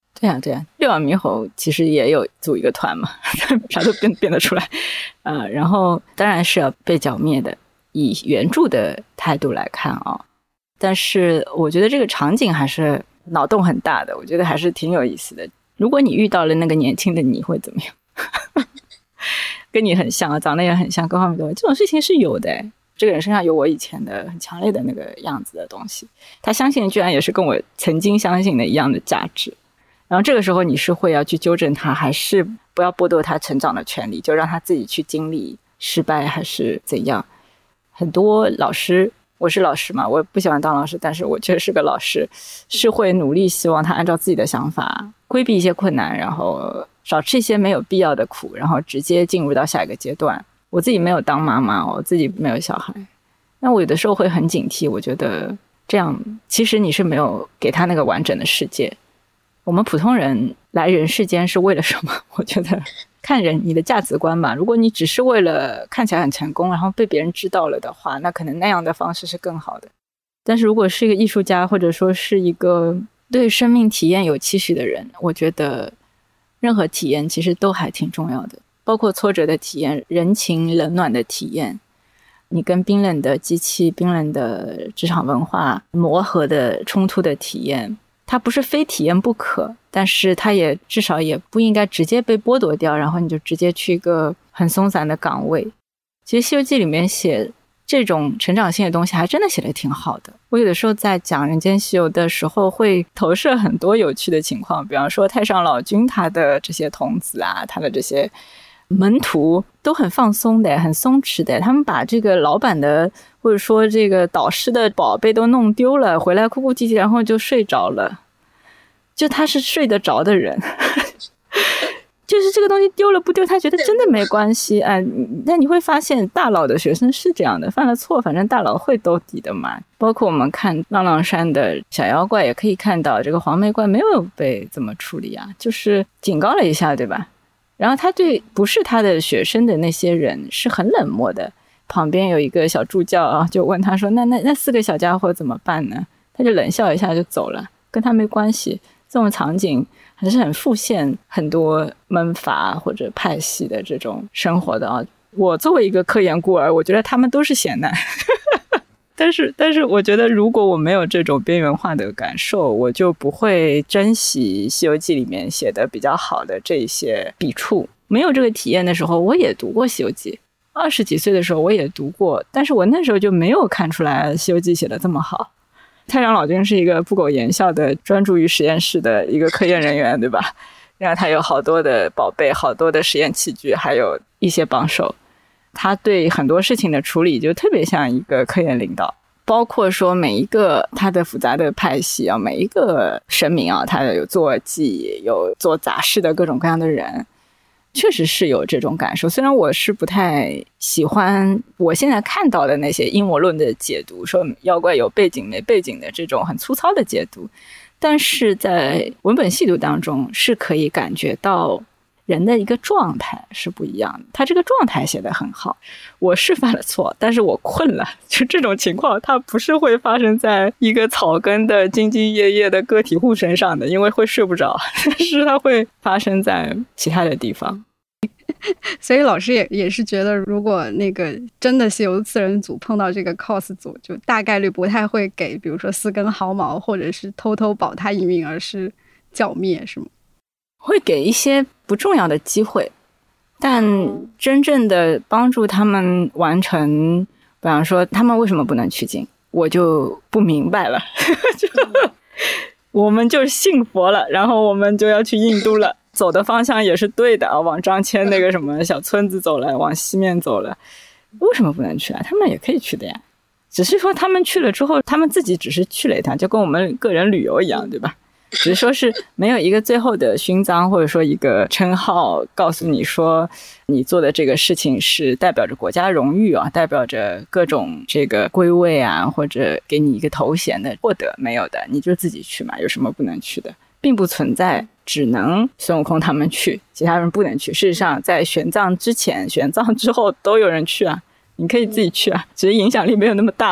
对啊对啊，六耳猕猴其实也有组一个团嘛，啥都变变得出来呃，然后当然是要被剿灭的，以原著的态度来看啊。但是我觉得这个场景还是脑洞很大的，我觉得还是挺有意思的。如果你遇到了那个年轻的你会怎么样？跟你很像啊，长得也很像，各方面都有，这种事情是有的。这个人身上有我以前的很强烈的那个样子的东西，他相信居然也是跟我曾经相信的一样的价值。然后这个时候你是会要去纠正他，还是不要剥夺他成长的权利，就让他自己去经历失败还是怎样。很多老师，我是老师嘛，我不喜欢当老师，但是我确实是个老师，是会努力希望他按照自己的想法规避一些困难，然后少吃一些没有必要的苦，然后直接进入到下一个阶段。我自己没有当妈妈，我自己没有小孩，那我有的时候会很警惕，我觉得这样其实你是没有给他那个完整的世界。我们普通人来人世间是为了什么？我觉得看人你的价值观吧，如果你只是为了看起来很成功，然后被别人知道了的话，那可能那样的方式是更好的。但是如果是一个艺术家，或者说是一个对生命体验有期许的人，我觉得任何体验其实都还挺重要的，包括挫折的体验，人情冷暖的体验，你跟冰冷的机器、冰冷的职场文化磨合的冲突的体验，它不是非体验不可，但是它也至少也不应该直接被剥夺掉，然后你就直接去一个很松散的岗位。其实《西游记》里面写这种成长性的东西还真的写得挺好的。我有的时候在讲《人间西游》的时候会投射很多有趣的情况，比方说太上老君他的这些童子啊，他的这些门徒都很放松的，很松弛的，他们把这个老板的或者说这个导师的宝贝都弄丢了，回来哭哭啼啼，然后就睡着了。就他是睡得着的人就是这个东西丢了不丢他觉得真的没关系。哎，但你会发现大佬的学生是这样的，犯了错反正大佬会兜底的嘛。包括我们看浪浪山的小妖怪也可以看到，这个黄眉怪没有被怎么处理啊，就是警告了一下，对吧？然后他对不是他的学生的那些人是很冷漠的。旁边有一个小助教啊，就问他说那那那四个小家伙怎么办呢？他就冷笑一下就走了，跟他没关系。这种场景还是很复现很多门阀或者派系的这种生活的啊。我作为一个科研孤儿，我觉得他们都是闲男但是但是我觉得如果我没有这种边缘化的感受，我就不会珍惜《西游记》里面写的比较好的这些笔触。没有这个体验的时候，我也读过《西游记》，二十几岁的时候我也读过，但是我那时候就没有看出来《西游记》写的这么好。太上老君是一个不苟言笑的专注于实验室的一个科研人员，对吧？然后他有好多的宝贝，好多的实验器具，还有一些帮手。他对很多事情的处理就特别像一个科研领导，包括说每一个他的复杂的派系啊，每一个神明啊，他有坐骑，有做杂事的各种各样的人，确实是有这种感受。虽然我是不太喜欢我现在看到的那些阴谋论的解读，说妖怪有背景没背景的这种很粗糙的解读，但是在文本细读当中是可以感觉到人的一个状态是不一样的，他这个状态写得很好。我是犯了错，但是我困了，就这种情况它不是会发生在一个草根的兢兢业业的个体户身上的，因为会睡不着，但是它会发生在其他的地方。 所以老师也也是觉得，如果那个真的西游四人组碰到这个 cos 组，就大概率不太会给比如说四根毫毛或者是偷偷保他一命，而是剿灭，是吗？ 会给一些不重要的机会，但真正的帮助他们完成，比方说他们为什么不能取经，我就不明白了就我们就信佛了，然后我们就要去印度了，走的方向也是对的啊，往张骞那个什么小村子走了，往西面走了，为什么不能去啊？他们也可以去的呀，只是说他们去了之后，他们自己只是去了一趟，就跟我们个人旅游一样，对吧？只是说是没有一个最后的勋章，或者说一个称号告诉你说你做的这个事情是代表着国家荣誉啊，代表着各种这个归位啊，或者给你一个头衔的获得，没有的，你就自己去嘛，有什么不能去的？并不存在只能孙悟空他们去，其他人不能去。事实上在玄奘之前玄奘之后都有人去啊，你可以自己去啊，只是影响力没有那么大嘛。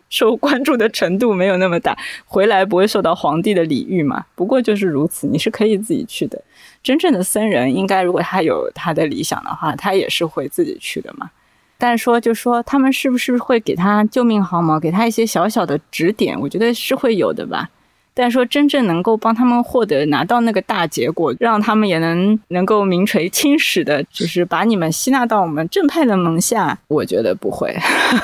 受关注的程度没有那么大，回来不会受到皇帝的礼遇嘛。不过就是如此，你是可以自己去的。真正的僧人应该如果他有他的理想的话，他也是会自己去的嘛。但是说就说他们是不是会给他救命毫毛，给他一些小小的指点，我觉得是会有的吧。但是说真正能够帮他们获得拿到那个大结果，让他们也能能够名垂青史的，就是把你们吸纳到我们正派的门下，我觉得不会。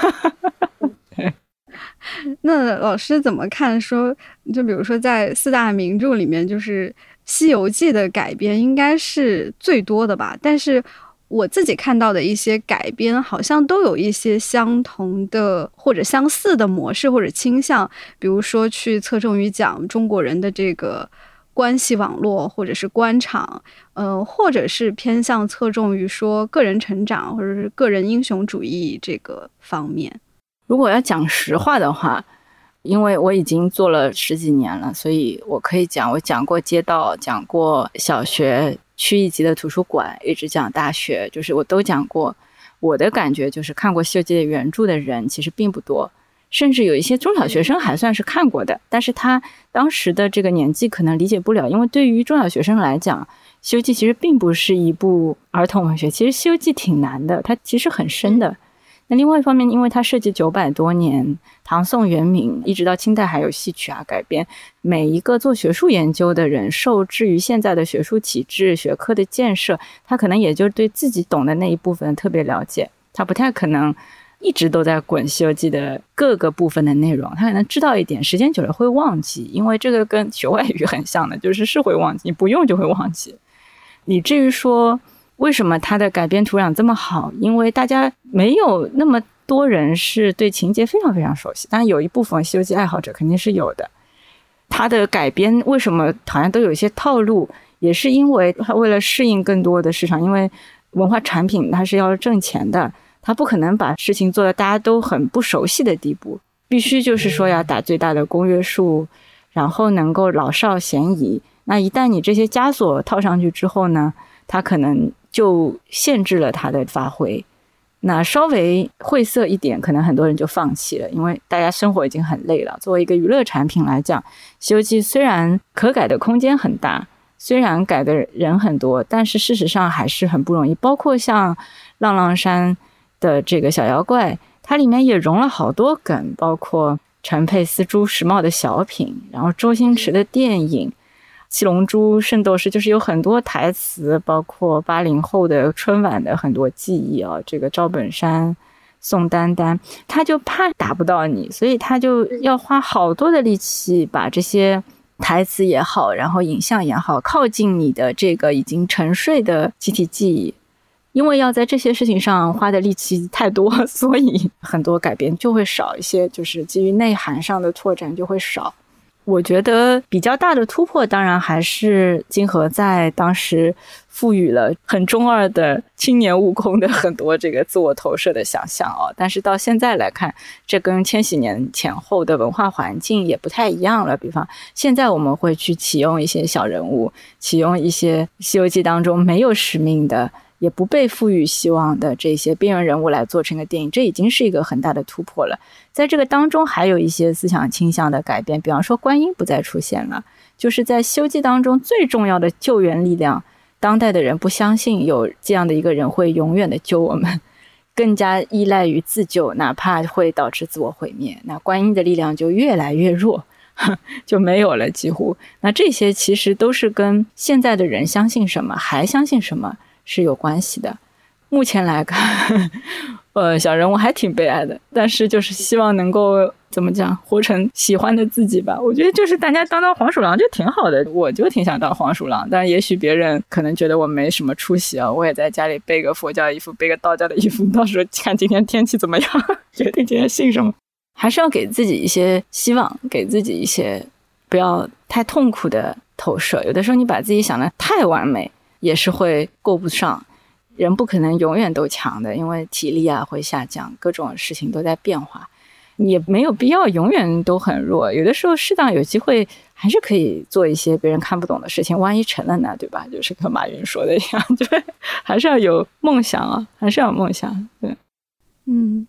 那老师怎么看说，就比如说在四大名著里面，就是《西游记》的改编应该是最多的吧，但是我自己看到的一些改编好像都有一些相同的或者相似的模式或者倾向，比如说去侧重于讲中国人的这个关系网络或者是官场，呃，或者是偏向侧重于说个人成长或者是个人英雄主义这个方面。 如果要讲实话的话，因为我已经做了十几年了，所以我可以讲，我讲过街道，讲过小学区一级的图书馆，一直讲大学，就是我都讲过。我的感觉就是看过《西游记》的原著的人其实并不多，甚至有一些中小学生还算是看过的，但是他当时的这个年纪可能理解不了，因为对于中小学生来讲，《西游记》其实并不是一部儿童文学，其实《西游记》挺难的，它其实很深的。那另外一方面，因为它涉及九百多年，唐宋元明一直到清代还有戏曲啊改编，每一个做学术研究的人受制于现在的学术体制学科的建设，他可能也就对自己懂的那一部分特别了解，他不太可能一直都在滚西游记的各个部分的内容，他可能知道一点，时间久了会忘记，因为这个跟学外语很像的，就是是会忘记，你不用就会忘记。以至于说为什么它的改编土壤这么好，因为大家没有那么多人是对情节非常非常熟悉，当然有一部分西游记爱好者肯定是有的。它的改编为什么好像都有一些套路，也是因为它为了适应更多的市场，因为文化产品它是要挣钱的，它不可能把事情做到大家都很不熟悉的地步，必须就是说要打最大的公约数，然后能够老少咸宜。那一旦你这些枷锁套上去之后呢，它可能就限制了它的发挥，那稍微晦涩一点可能很多人就放弃了，因为大家生活已经很累了。作为一个娱乐产品来讲，西游记虽然可改的空间很大，虽然改的人很多，但是事实上还是很不容易。包括像浪浪山的这个小妖怪，它里面也融了好多梗，包括陈佩斯诸时髦的小品，然后周星驰的电影，七龙珠圣斗士，就是有很多台词，包括八零后的春晚的很多记忆啊，这个赵本山、宋丹丹，他就怕打不到你，所以他就要花好多的力气把这些台词也好，然后影像也好，靠近你的这个已经沉睡的集体记忆。因为要在这些事情上花的力气太多，所以很多改编就会少一些，就是基于内涵上的拓展就会少。我觉得比较大的突破当然还是金河在当时赋予了很中二的青年悟空的很多这个自我投射的想象哦，但是到现在来看，这跟千禧年前后的文化环境也不太一样了。比方现在我们会去启用一些小人物，启用一些西游记当中没有使命的也不被赋予希望的这些边缘人物来做成个电影，这已经是一个很大的突破了。在这个当中还有一些思想倾向的改变，比方说观音不再出现了，就是在西游记当中最重要的救援力量，当代的人不相信有这样的一个人会永远的救我们，更加依赖于自救，哪怕会导致自我毁灭，那观音的力量就越来越弱，就没有了几乎。那这些其实都是跟现在的人相信什么还相信什么是有关系的。目前来看呃，小人物还挺悲哀的，但是就是希望能够怎么讲，活成喜欢的自己吧。我觉得就是大家当当黄鼠狼就挺好的，我就挺想当黄鼠狼，但也许别人可能觉得我没什么出息啊，我也在家里背个佛教衣服，背个道教的衣服，到时候看今天天气怎么样，决定今天信什么。还是要给自己一些希望，给自己一些不要太痛苦的投射。有的时候你把自己想得太完美，也是会够不上。人不可能永远都强的，因为体力啊会下降，各种事情都在变化，你也没有必要永远都很弱。有的时候适当有机会还是可以做一些别人看不懂的事情，万一成了呢，对吧？就是跟马云说的一样，对，还是要有梦想啊，还是要有梦想。对， 嗯，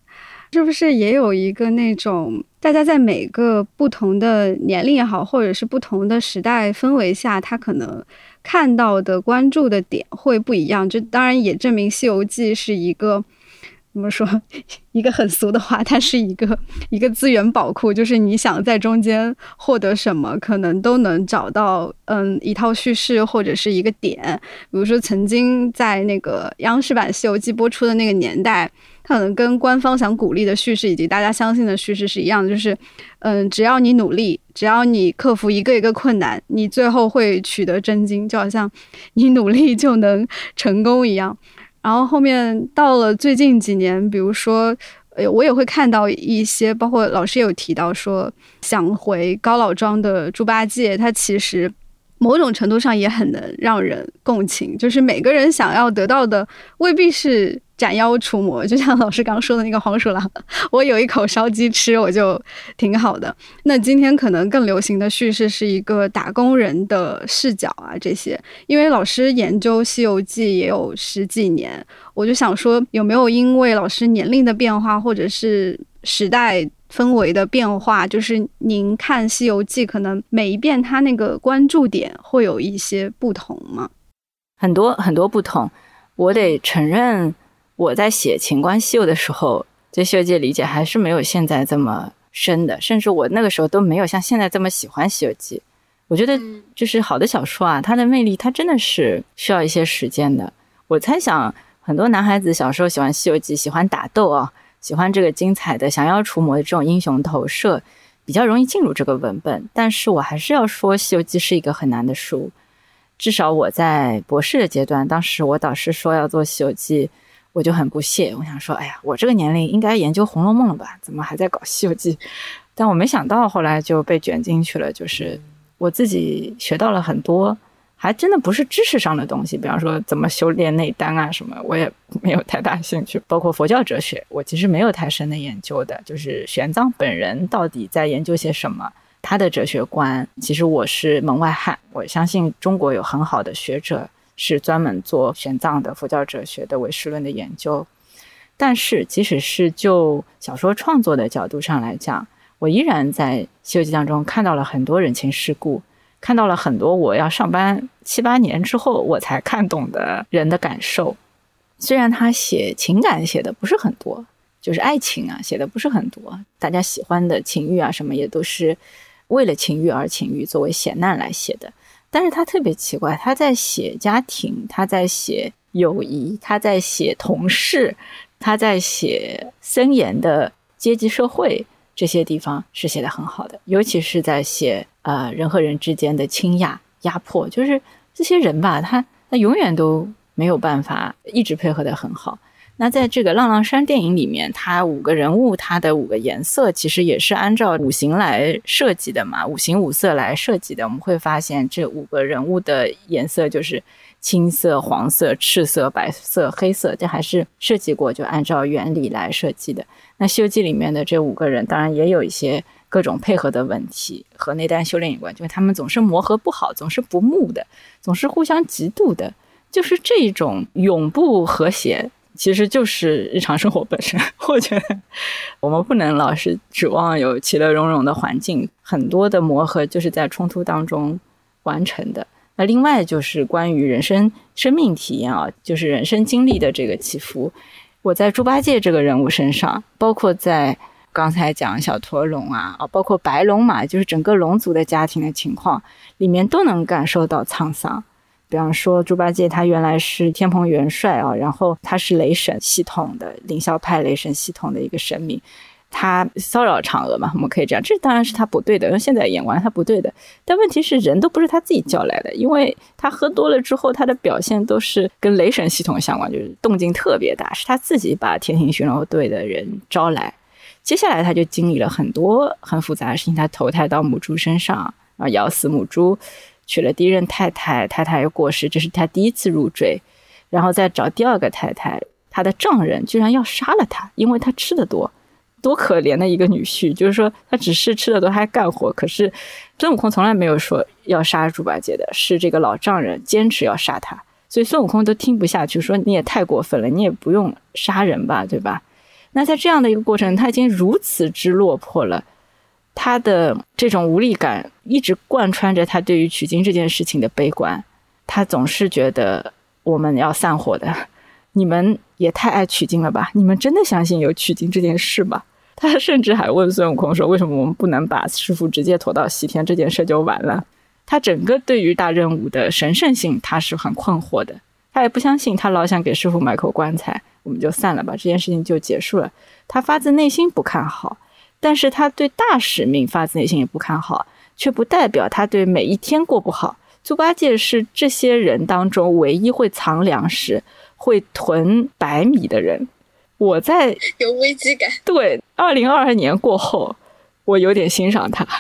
是不是也有一个那种大家在每个不同的年龄也好，或者是不同的时代氛围下，他可能看到的关注的点会不一样，这当然也证明《西游记》是一个怎么说，一个很俗的话，它是一个一个资源宝库，就是你想在中间获得什么，可能都能找到嗯一套叙事或者是一个点。比如说曾经在那个央视版《西游记》播出的那个年代，它可能跟官方想鼓励的叙事以及大家相信的叙事是一样的，就是嗯只要你努力，只要你克服一个一个困难，你最后会取得真经，就好像你努力就能成功一样。然后后面到了最近几年，比如说呃，我也会看到一些，包括老师也有提到说想回高老庄的猪八戒，他其实某种程度上也很能让人共情，就是每个人想要得到的未必是斩妖除魔，就像老师刚说的那个黄鼠狼，我有一口烧鸡吃我就挺好的。那今天可能更流行的叙事是一个打工人的视角啊，这些因为老师研究西游记也有十几年，我就想说有没有因为老师年龄的变化或者是时代氛围的变化，就是您看西游记可能每一遍它那个关注点会有一些不同吗？ 很多很多不同。我得承认我在写秦观西游的时候，对西游记理解还是没有现在这么深的，甚至我那个时候都没有像现在这么喜欢西游记。我觉得就是好的小说啊，它的魅力它真的是需要一些时间的。我猜想很多男孩子小时候喜欢西游记，喜欢打斗啊，喜欢这个精彩的降妖除魔的这种英雄投射，比较容易进入这个文本。但是我还是要说西游记是一个很难的书，至少我在博士的阶段，当时我导师说要做西游记，我就很不屑，我想说哎呀，我这个年龄应该研究红楼梦了吧，怎么还在搞西游记。但我没想到后来就被卷进去了，就是我自己学到了很多还真的不是知识上的东西，比方说怎么修炼内丹啊什么，我也没有太大兴趣。包括佛教哲学，我其实没有太深的研究的，就是玄奘本人到底在研究些什么，他的哲学观，其实我是门外汉。我相信中国有很好的学者是专门做玄奘的佛教哲学的唯识论的研究，但是即使是就小说创作的角度上来讲，我依然在西游记当中看到了很多人情世故，看到了很多我要上班七八年之后我才看懂的人的感受。虽然他写情感写的不是很多，就是爱情啊写的不是很多，大家喜欢的情欲啊什么也都是为了情欲而情欲，作为险难来写的。但是他特别奇怪，他在写家庭，他在写友谊，他在写同事，他在写森严的阶级社会，这些地方是写得很好的。尤其是在写呃人和人之间的倾轧压迫，就是这些人吧，他他永远都没有办法一直配合得很好。那在这个浪浪山电影里面，他五个人物他的五个颜色其实也是按照五行来设计的嘛，五行五色来设计的。我们会发现这五个人物的颜色就是青色、黄色、赤色、白色、黑色，这还是设计过，就按照原理来设计的。那西游记里面的这五个人当然也有一些各种配合的问题，和内丹修炼有关，就是他们总是磨合不好，总是不睦的，总是互相嫉妒的，就是这种永不和谐其实就是日常生活本身。我觉得我们不能老是指望有其乐融融的环境，很多的磨合就是在冲突当中完成的。那另外就是关于人生生命体验啊，就是人生经历的这个起伏，我在猪八戒这个人物身上，包括在刚才讲小驼龙啊，包括白龙马，就是整个龙族的家庭的情况里面都能感受到沧桑。比方说猪八戒他原来是天蓬元帅啊，然后他是雷神系统的凌霄派雷神系统的一个神明，他骚扰嫦娥嘛，我们可以这样，这当然是他不对的，因为现在演完他不对的。但问题是人都不是他自己叫来的，因为他喝多了之后他的表现都是跟雷神系统相关，就是动静特别大，是他自己把天庭巡逻队的人招来。接下来他就经历了很多很复杂的事情，他投胎到母猪身上，然后咬死母猪，娶了第一任太太，太太又过世，这是他第一次入赘，然后再找第二个太太，他的丈人居然要杀了他，因为他吃得多，多可怜的一个女婿，就是说他只是吃得多还干活，可是孙悟空从来没有说要杀猪八戒的，是这个老丈人坚持要杀他，所以孙悟空都听不下去，说你也太过分了，你也不用杀人吧，对吧？ 那在这样的一个过程，他已经如此之落魄了，他的这种无力感一直贯穿着他对于取经这件事情的悲观，他总是觉得我们要散伙的，你们也太爱取经了吧，你们真的相信有取经这件事吧？他甚至还问孙悟空说，为什么我们不能把师父直接驮到西天，这件事就完了？他整个对于大任务的神圣性他是很困惑的，他也不相信，他老想给师父买口棺材，我们就散了吧，这件事情就结束了。他发自内心不看好，但是他对大使命发自内心也不看好，却不代表他对每一天过不好。猪八戒是这些人当中唯一会藏粮食、会囤白米的人。我在有危机感， 对，二零二二年过后，我有点欣赏他。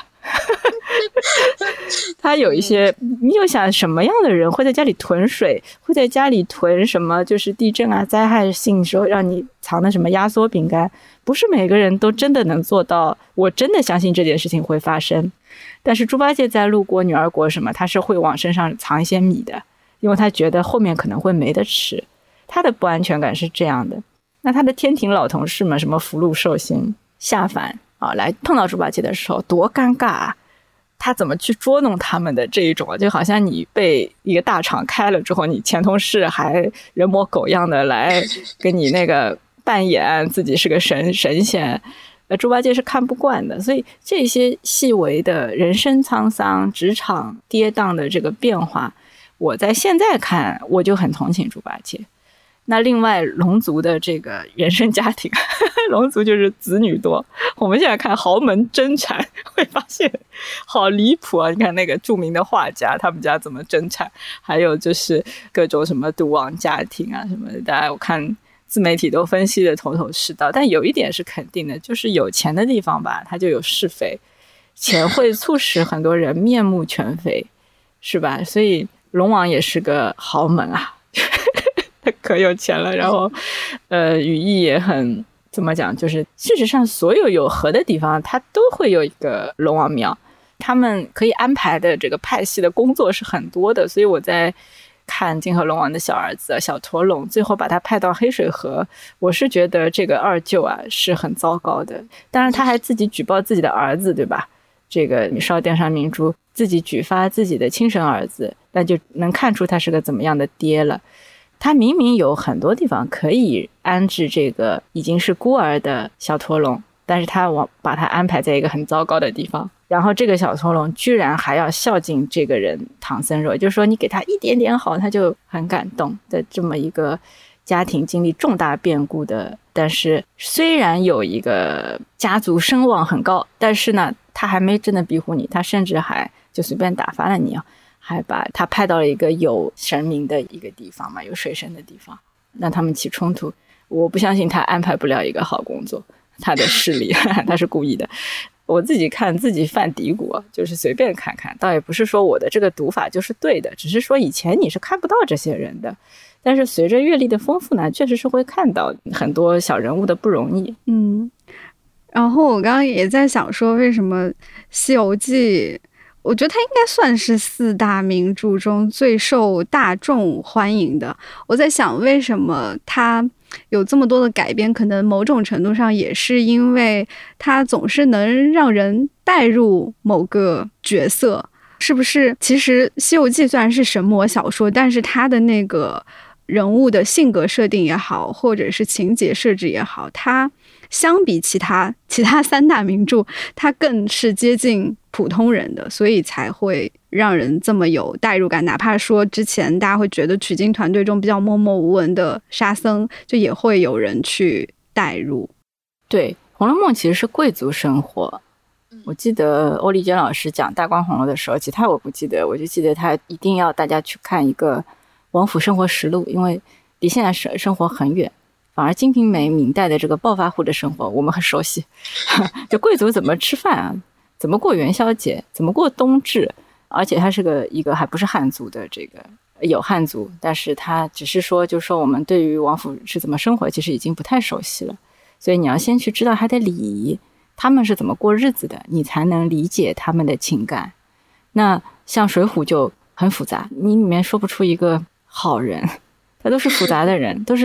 他有一些，你有想什么样的人会在家里囤水，会在家里囤什么，就是地震啊灾害性时候让你藏的什么压缩饼干，不是每个人都真的能做到，我真的相信这件事情会发生。但是猪八戒在路过女儿国什么，他是会往身上藏一些米的，因为他觉得后面可能会没得吃，他的不安全感是这样的。那他的天庭老同事们，什么福禄寿星下凡啊，来碰到猪八戒的时候多尴尬啊，他怎么去捉弄他们的这一种，就好像你被一个大厂开了之后，你前同事还人模狗样的来跟你那个扮演自己是个神神仙，呃，猪八戒是看不惯的。所以这些细微的人生沧桑、职场跌宕的这个变化，我在现在看我就很同情猪八戒。那另外龙族的这个原生家庭，龙族就是子女多，我们现在看豪门争产会发现好离谱啊！你看那个著名的画家他们家怎么争产，还有就是各种什么赌王家庭啊什么的，大家我看自媒体都分析的头头是道。但有一点是肯定的，就是有钱的地方吧，它就有是非，钱会促使很多人面目全非，是吧？所以龙王也是个豪门啊，他可有钱了，然后呃，羽翼也很怎么讲，就是事实上所有有河的地方它都会有一个龙王庙，他们可以安排的这个派系的工作是很多的。所以我在看泾河龙王的小儿子小驼龙最后把他派到黑水河，我是觉得这个二舅啊是很糟糕的。当然他还自己举报自己的儿子，对吧？这个你烧殿上明珠，自己举发自己的亲生儿子，那就能看出他是个怎么样的爹了。他明明有很多地方可以安置这个已经是孤儿的小驼龙，但是他往把他安排在一个很糟糕的地方，然后这个小驼龙居然还要孝敬这个人唐僧肉，也就是说你给他一点点好他就很感动的这么一个家庭经历重大变故的。但是虽然有一个家族声望很高，但是呢他还没真的庇护你，他甚至还就随便打发了你啊，还把他派到了一个有神明的一个地方嘛，有水神的地方，让他们起冲突。我不相信他安排不了一个好工作，他的势力他是故意的。我自己看自己犯嘀咕，就是随便看看，倒也不是说我的这个读法就是对的，只是说以前你是看不到这些人的，但是随着阅历的丰富呢，确实是会看到很多小人物的不容易。 嗯，然后我刚刚也在想说，为什么《西游记》我觉得它应该算是四大名著中最受大众欢迎的。我在想为什么它有这么多的改编，可能某种程度上也是因为它总是能让人带入某个角色。是不是其实《西游记》虽然是神魔小说，但是它的那个人物的性格设定也好，或者是情节设置也好，它相比其他其他三大名著，它更是接近普通人的，所以才会让人这么有代入感。哪怕说之前大家会觉得取经团队中比较默默无闻的沙僧，就也会有人去代入。 对，《红楼梦》其实是贵族生活。我记得欧丽娟老师讲大观红楼的时候，其他我不记得，我就记得他一定要大家去看一个王府生活实录，因为离现在生生活很远。反而《金瓶梅》明代的这个暴发户的生活我们很熟悉，就贵族怎么吃饭啊，怎么过元宵节，怎么过冬至，而且他是个一个还不是汉族的，这个有汉族，但是他只是说就是说我们对于王府是怎么生活其实已经不太熟悉了，所以你要先去知道他的礼仪，他们是怎么过日子的，你才能理解他们的情感。那像水浒就很复杂，你里面说不出一个好人，他都是复杂的人，都是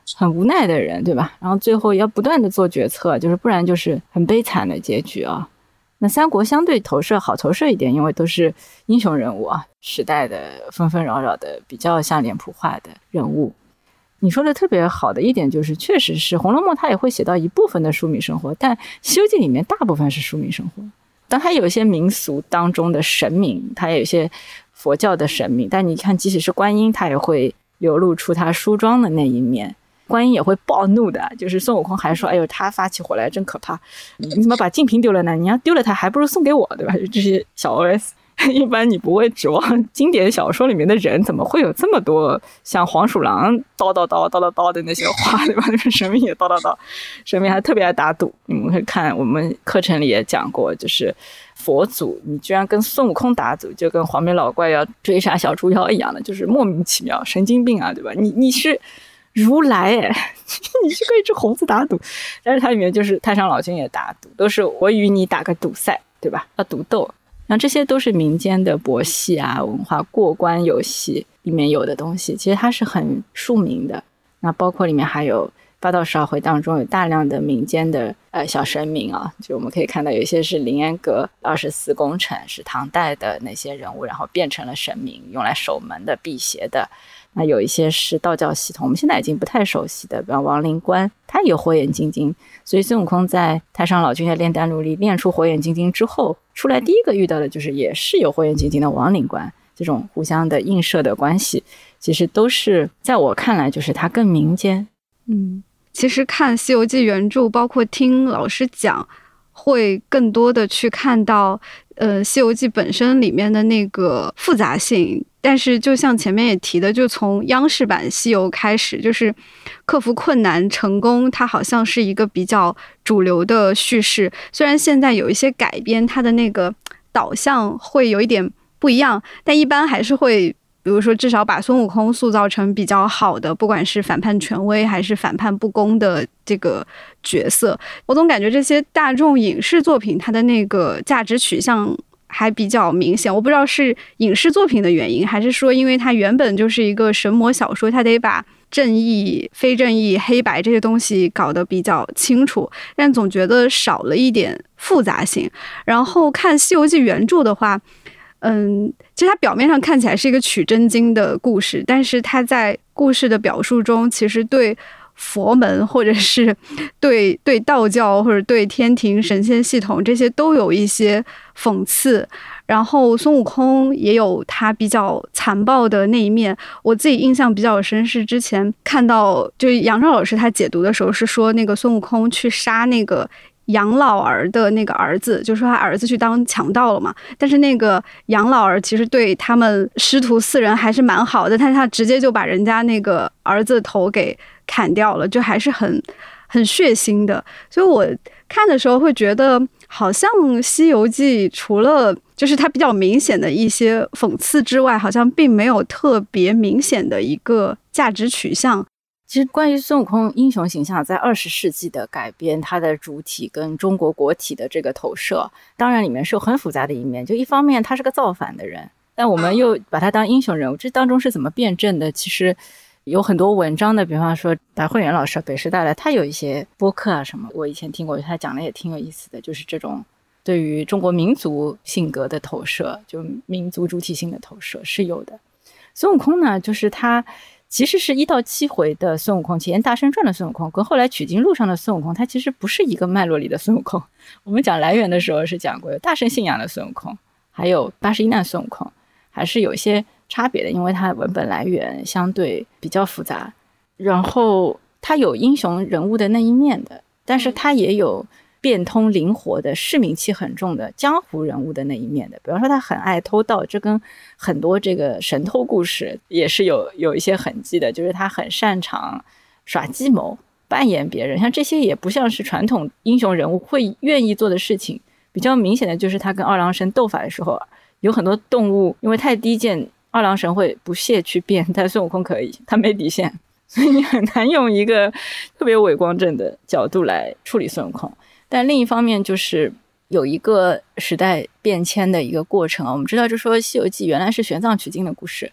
很无奈的人，对吧？然后最后要不断的做决策，就是不然就是很悲惨的结局啊。那三国相对投射好投射一点，因为都是英雄人物啊，时代的纷纷扰扰的比较像脸谱化的人物。你说的特别好的一点就是，确实是《红楼梦》它也会写到一部分的庶民生活，但《西游记》里面大部分是庶民生活。当它有一些民俗当中的神明，它也有一些佛教的神明，但你看即使是观音，它也会流露出他梳妆的那一面。观音也会暴怒的，就是孙悟空还说哎呦他发起火来真可怕，你怎么把净瓶丢了呢？你要丢了他还不如送给我，对吧？就这些小 O S 一般你不会指望经典小说里面的人怎么会有这么多像黄鼠狼叨叨叨叨叨叨的那些话，对吧？那个神明也叨叨叨，神明还特别爱打赌。你们会看我们课程里也讲过，就是佛祖你居然跟孙悟空打赌，就跟黄眉老怪要追杀小猪妖一样的，就是莫名其妙，神经病啊，对吧？你你是如来哎，你是跟一只猴子打赌。但是它里面就是太上老君也打赌，都是我与你打个赌赛，对吧？要赌斗。那这些都是民间的博戏啊，文化过关游戏里面有的东西，其实它是很庶民的。那包括里面还有八道十二回当中有大量的民间的呃小神明啊，就我们可以看到有一些是凌烟阁二十四功臣，是唐代的那些人物，然后变成了神明，用来守门的辟邪的。那有一些是道教系统，我们现在已经不太熟悉的，比方王灵官，他也有火眼金睛，所以孙悟空在太上老君的炼丹炉里炼出火眼金睛之后，出来第一个遇到的就是也是有火眼金睛的王灵官，这种互相的映射的关系，其实都是在我看来就是它更民间。 嗯，其实看《西游记》原著，包括听老师讲，会更多的去看到呃《西游记》本身里面的那个复杂性。但是就像前面也提的，就从央视版西游开始，就是克服困难成功，它好像是一个比较主流的叙事。虽然现在有一些改编，它的那个导向会有一点不一样，但一般还是会比如说至少把孙悟空塑造成比较好的，不管是反叛权威还是反叛不公的这个角色。我总感觉这些大众影视作品它的那个价值取向还比较明显，我不知道是影视作品的原因，还是说因为它原本就是一个神魔小说，它得把正义、非正义、黑白这些东西搞得比较清楚，但总觉得少了一点复杂性。然后看《西游记》原著的话，嗯，其实它表面上看起来是一个取真经的故事，但是它在故事的表述中，其实对佛门或者是对对道教或者对天庭神仙系统这些都有一些讽刺。然后孙悟空也有他比较残暴的那一面，我自己印象比较深是之前看到就是杨超老师他解读的时候是说那个孙悟空去杀那个杨老儿的那个儿子，就说他儿子去当强盗了嘛，但是那个杨老儿其实对他们师徒四人还是蛮好的，但是他直接就把人家那个儿子的头给砍掉了，就还是很很血腥的。所以我看的时候会觉得好像《西游记》除了就是它比较明显的一些讽刺之外，好像并没有特别明显的一个价值取向。 其实关于孙悟空英雄形象在二十世纪的改编，它的主体跟中国国体的这个投射，当然里面是有很复杂的一面。就一方面他是个造反的人，但我们又把他当英雄人物，这当中是怎么辩证的？其实有很多文章的，比方说白慧远老师北师大的，他有一些播客啊什么，我以前听过，他讲的也挺有意思的，就是这种对于中国民族性格的投射，就民族主体性的投射是有的。孙悟空呢，就是他其实是一到七回的孙悟空，齐天大圣传的孙悟空跟后来取经路上的孙悟空，他其实不是一个脉络里的孙悟空。我们讲来源的时候是讲过有大圣信仰的孙悟空，还有八十一难孙悟空，还是有一些差别的，因为它文本来源相对比较复杂。然后他有英雄人物的那一面的，但是他也有变通灵活的市民气很重的江湖人物的那一面的。比方说他很爱偷盗，这跟很多这个神偷故事也是有有一些痕迹的，就是他很擅长耍计谋扮演别人，像这些也不像是传统英雄人物会愿意做的事情。比较明显的就是他跟二郎神斗法的时候，有很多动物因为太低贱，二郎神会不屑去变，但孙悟空可以，他没底线，所以你很难用一个特别伪光正的角度来处理孙悟空。但另一方面就是有一个时代变迁的一个过程啊，我们知道就说《西游记》原来是玄奘取经的故事，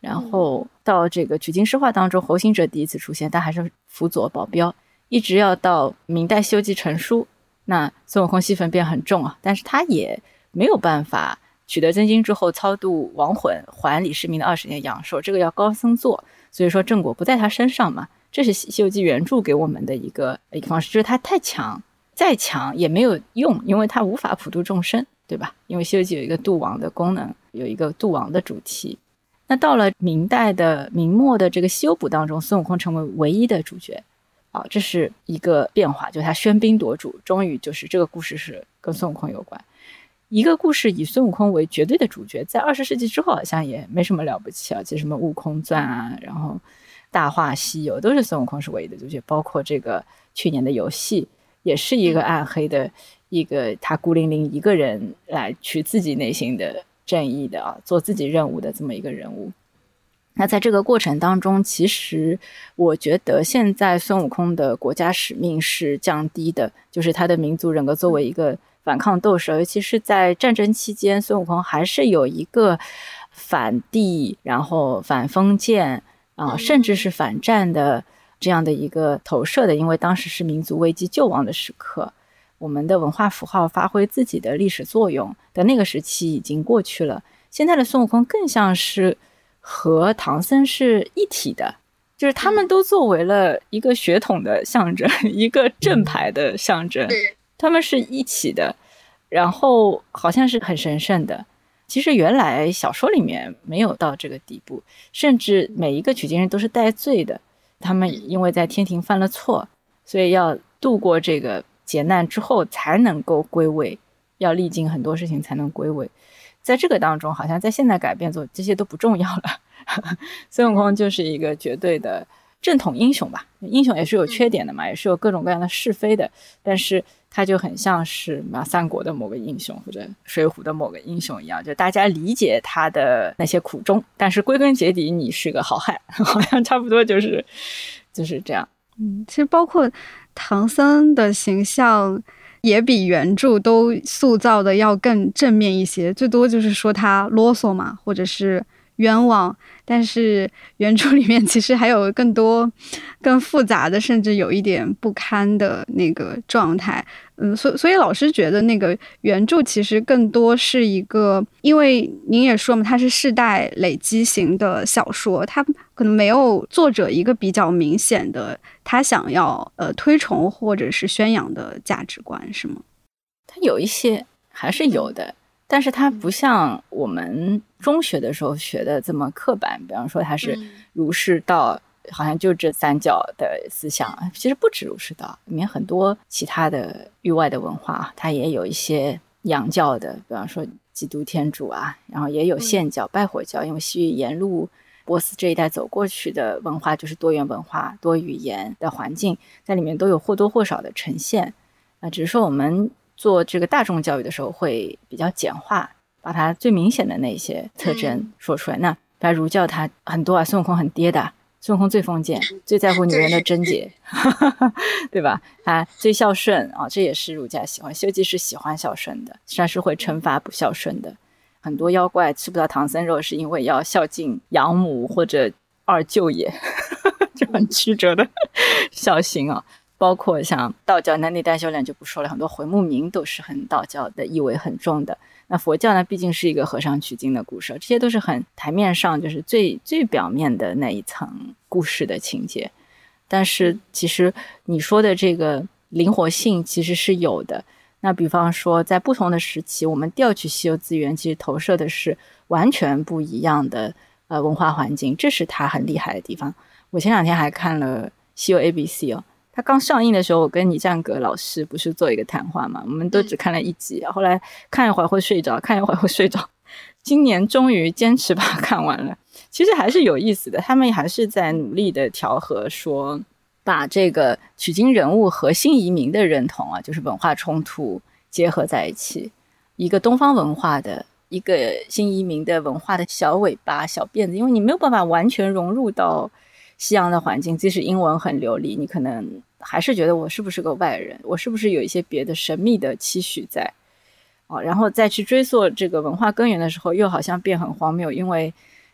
然后到这个取经诗话当中，侯行者第一次出现，但还是辅佐保镖，一直要到明代《西游记》成书，那孙悟空戏份变很重啊，但是他也没有办法取得真经之后超度亡魂，还李世民的二十年阳寿，这个要高僧做，所以说正果不在他身上嘛。这是《西游记》原著给我们的一个一个方式，就是他太强，再强也没有用，因为他无法普度众生，对吧？因为《西游记》有一个度亡的功能，有一个度亡的主题。那到了明代的明末的这个西游补当中，孙悟空成为唯一的主角啊，这是一个变化，就是他喧宾夺主，终于就是这个故事是跟孙悟空有关。一个故事以孙悟空为绝对的主角，在二十世纪之后好像也没什么了不起啊，其实什么悟空传啊，然后大话西游都是孙悟空是唯一的主角，包括这个去年的游戏也是一个暗黑的一个他孤零零一个人来取自己内心的正义的啊，做自己任务的这么一个人物。那在这个过程当中，其实我觉得现在孙悟空的国家使命是降低的，就是他的民族人格作为一个反抗斗士，尤其是在战争期间，孙悟空还是有一个反帝然后反封建啊，甚至是反战的这样的一个投射的，因为当时是民族危机救亡的时刻，我们的文化符号发挥自己的历史作用的那个时期已经过去了。现在的孙悟空更像是和唐僧是一体的，就是他们都作为了一个血统的象征，一个正牌的象征，他们是一起的，然后好像是很神圣的。其实原来小说里面没有到这个地步，甚至每一个取经人都是带罪的，他们因为在天庭犯了错，所以要度过这个劫难之后才能够归位，要历经很多事情才能归位。在这个当中好像在现代改变做这些都不重要了孙悟空就是一个绝对的正统英雄吧，英雄也是有缺点的嘛，也是有各种各样的是非的，但是他就很像是三国的某个英雄或者水浒的某个英雄一样，就大家理解他的那些苦衷，但是归根结底你是个好汉，好像差不多就是就是这样。 嗯，其实包括唐僧的形象也比原著都塑造的要更正面一些，最多就是说他啰嗦嘛，或者是冤枉，但是原著里面其实还有更多更复杂的，甚至有一点不堪的那个状态。嗯，所所以老师觉得那个原著其实更多是一个，因为您也说嘛，它是世代累积型的小说，它可能没有作者一个比较明显的他想要呃推崇或者是宣扬的价值观，是吗？ 它有一些还是有的，但是它不像我们中学的时候学的这么刻板，比方说它是儒释道，好像就这三角的思想，其实不止儒释道，里面很多其他的域外的文化，它也有一些洋教的，比方说基督天主啊，然后也有现教拜火教，因为西域沿路波斯这一带走过去的文化就是多元文化多语言的环境，在里面都有或多或少的呈现啊，只是说我们做这个大众教育的时候会比较简化，把它最明显的那些特征说出来。那比如儒教它很多啊，孙悟空很跌的，孙悟空最封建，最在乎女人的贞洁对吧？他最孝顺啊，这也是儒家喜欢，西游记是喜欢孝顺的，实际上是会惩罚不孝顺的。很多妖怪吃不到唐僧肉是因为要孝敬养母或者二舅爷就很曲折的孝心啊。包括像道教那内丹修炼就不说了，很多回目名都是很道教的意味很重的。那佛教呢，毕竟是一个和尚取经的故事，这些都是很台面上就是最最表面的那一层故事的情节。但是其实你说的这个灵活性其实是有的。那比方说在不同的时期，我们调取西游资源，其实投射的是完全不一样的呃文化环境，这是它很厉害的地方。我前两天还看了西游 A B C 哦，他刚上映的时候，我跟倪战阁老师不是做一个谈话嘛，我们都只看了一集，后来看一会儿会睡着，看一会儿会睡着。今年终于坚持把它看完了，其实还是有意思的，他们还是在努力的调和，说把这个取经人物和新移民的认同啊，就是文化冲突结合在一起，一个东方文化的一个新移民的文化的小尾巴小辫子，因为你没有办法完全融入到西洋的环境，即使英文很流利，你可能还是觉得我是不是个外人，我是不是有一些别的神秘的期许在、哦、然后再去追溯这个文化根源的时候又好像变很荒谬，因为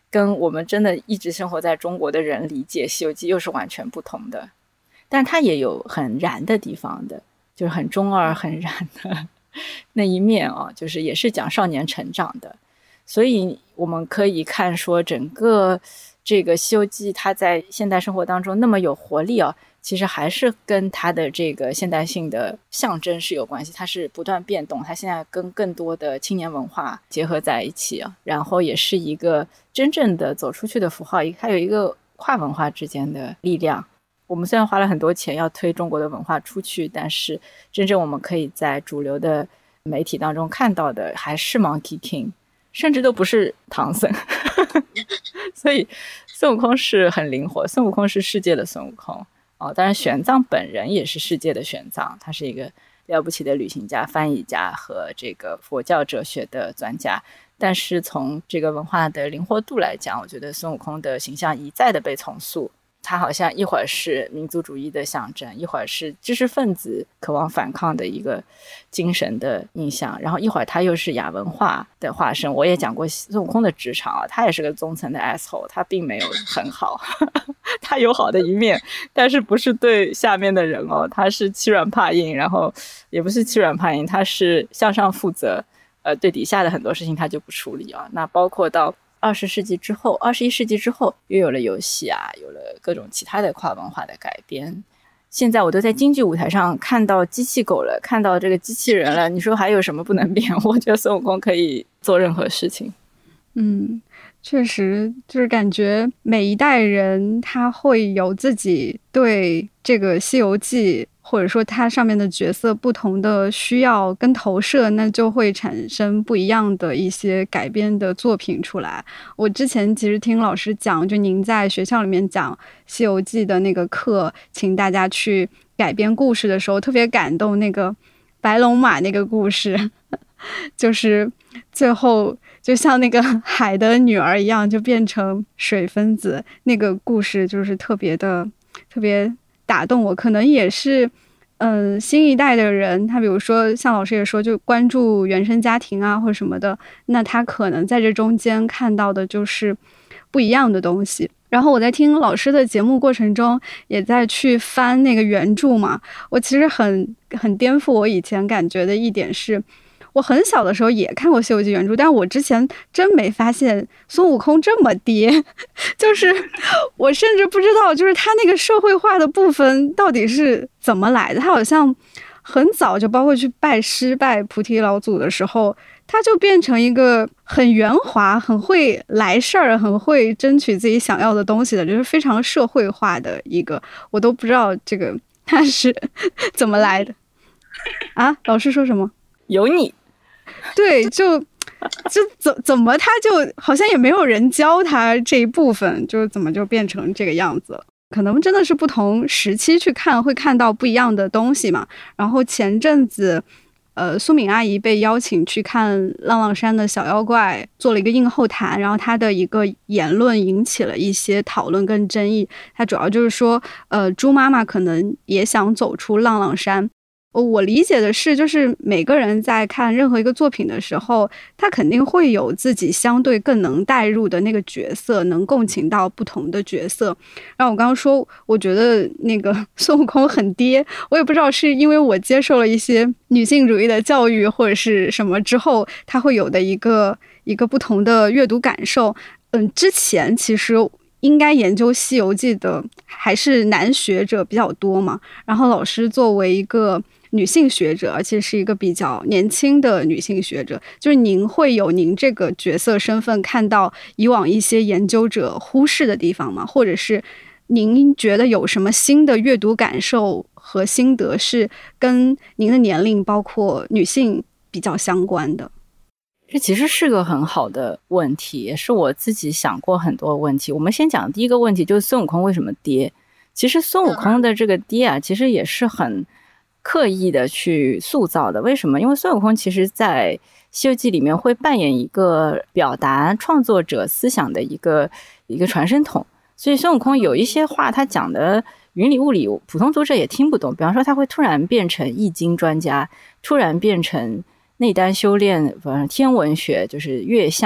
跟我们真的一直生活在中国的人理解《西游记》又是完全不同的。但它也有很燃的地方的，就是很中二很燃的那一面啊，就是也是讲少年成长的。所以我们可以看说整个这个《西游记》它在现代生活当中那么有活力啊，其实还是跟它的这个现代性的象征是有关系，它是不断变动，它现在跟更多的青年文化结合在一起啊，然后也是一个真正的走出去的符号，还有一个跨文化之间的力量。我们虽然花了很多钱要推中国的文化出去，但是真正我们可以在主流的媒体当中看到的还是 Monkey King， 甚至都不是唐僧所以孙悟空是很灵活，孙悟空是世界的孙悟空哦，当然玄奘本人也是世界的玄奘，他是一个了不起的旅行家、翻译家和这个佛教哲学的专家。但是从这个文化的灵活度来讲，我觉得孙悟空的形象一再的被重塑，他好像一会儿是民族主义的象征，一会儿是知识分子渴望反抗的一个精神的印象，然后一会儿他又是亚文化的化身。我也讲过孙悟空的职场啊，他也是个中层的 asshole， 他并没有很好他有好的一面，但是不是对下面的人哦，他是欺软怕硬，然后也不是欺软怕硬，他是向上负责，呃，对底下的很多事情他就不处理啊。那包括到二十世纪之后，二十一世纪之后，又有了游戏啊，有了各种其他的跨文化的改编。现在我都在京剧舞台上看到机器狗了，看到这个机器人了，你说还有什么不能变？我觉得孙悟空可以做任何事情。 嗯，确实就是感觉每一代人他会有自己对这个《西游记》或者说它上面的角色不同的需要跟投射，那就会产生不一样的一些改编的作品出来。我之前其实听老师讲，就您在学校里面讲《西游记》的那个课，请大家去改编故事的时候，特别感动那个白龙马那个故事，就是最后就像那个海的女儿一样，就变成水分子，那个故事就是特别的特别打动我。可能也是嗯、呃，新一代的人，他比如说像老师也说就关注原生家庭啊或者什么的，那他可能在这中间看到的就是不一样的东西。然后我在听老师的节目过程中也在去翻那个原著嘛，我其实很很颠覆我以前感觉的一点是，我很小的时候也看过《西游记》原著，但我之前真没发现孙悟空这么爹，就是我甚至不知道，就是他那个社会化的部分到底是怎么来的。他好像很早就包括去拜师拜菩提老祖的时候，他就变成一个很圆滑、很会来事儿、很会争取自己想要的东西的，就是非常社会化的一个，我都不知道这个他是怎么来的啊？老师说什么？ 有你。 对，就就怎怎么他就好像也没有人教他这一部分，就怎么就变成这个样子了。可能真的是不同时期去看会看到不一样的东西嘛。然后前阵子呃，苏敏阿姨被邀请去看浪浪山的小妖怪，做了一个映后谈，然后她的一个言论引起了一些讨论跟争议。她主要就是说呃，猪妈妈可能也想走出浪浪山。我理解的是，就是每个人在看任何一个作品的时候，他肯定会有自己相对更能带入的那个角色，能共情到不同的角色。然后我刚刚说我觉得那个孙悟空很爹，我也不知道是因为我接受了一些女性主义的教育或者是什么之后他会有的一个一个不同的阅读感受。嗯，之前其实应该研究《西游记》的还是男学者比较多嘛，然后老师作为一个女性学者，而且是一个比较年轻的女性学者，就是您会有您这个角色身份看到以往一些研究者忽视的地方吗？或者是您觉得有什么新的阅读感受和心得是跟您的年龄包括女性比较相关的？ 这其实是个很好的问题，也是我自己想过很多问题。我们先讲第一个问题，就是孙悟空为什么爹。其实孙悟空的这个爹啊，其实也是很刻意的去塑造的。为什么？因为孙悟空其实在《西游记》里面会扮演一个表达创作者思想的一个一个传声筒，所以孙悟空有一些话他讲的云里雾里，普通读者也听不懂。比方说他会突然变成易经专家，突然变成内丹修炼天文学，就是月相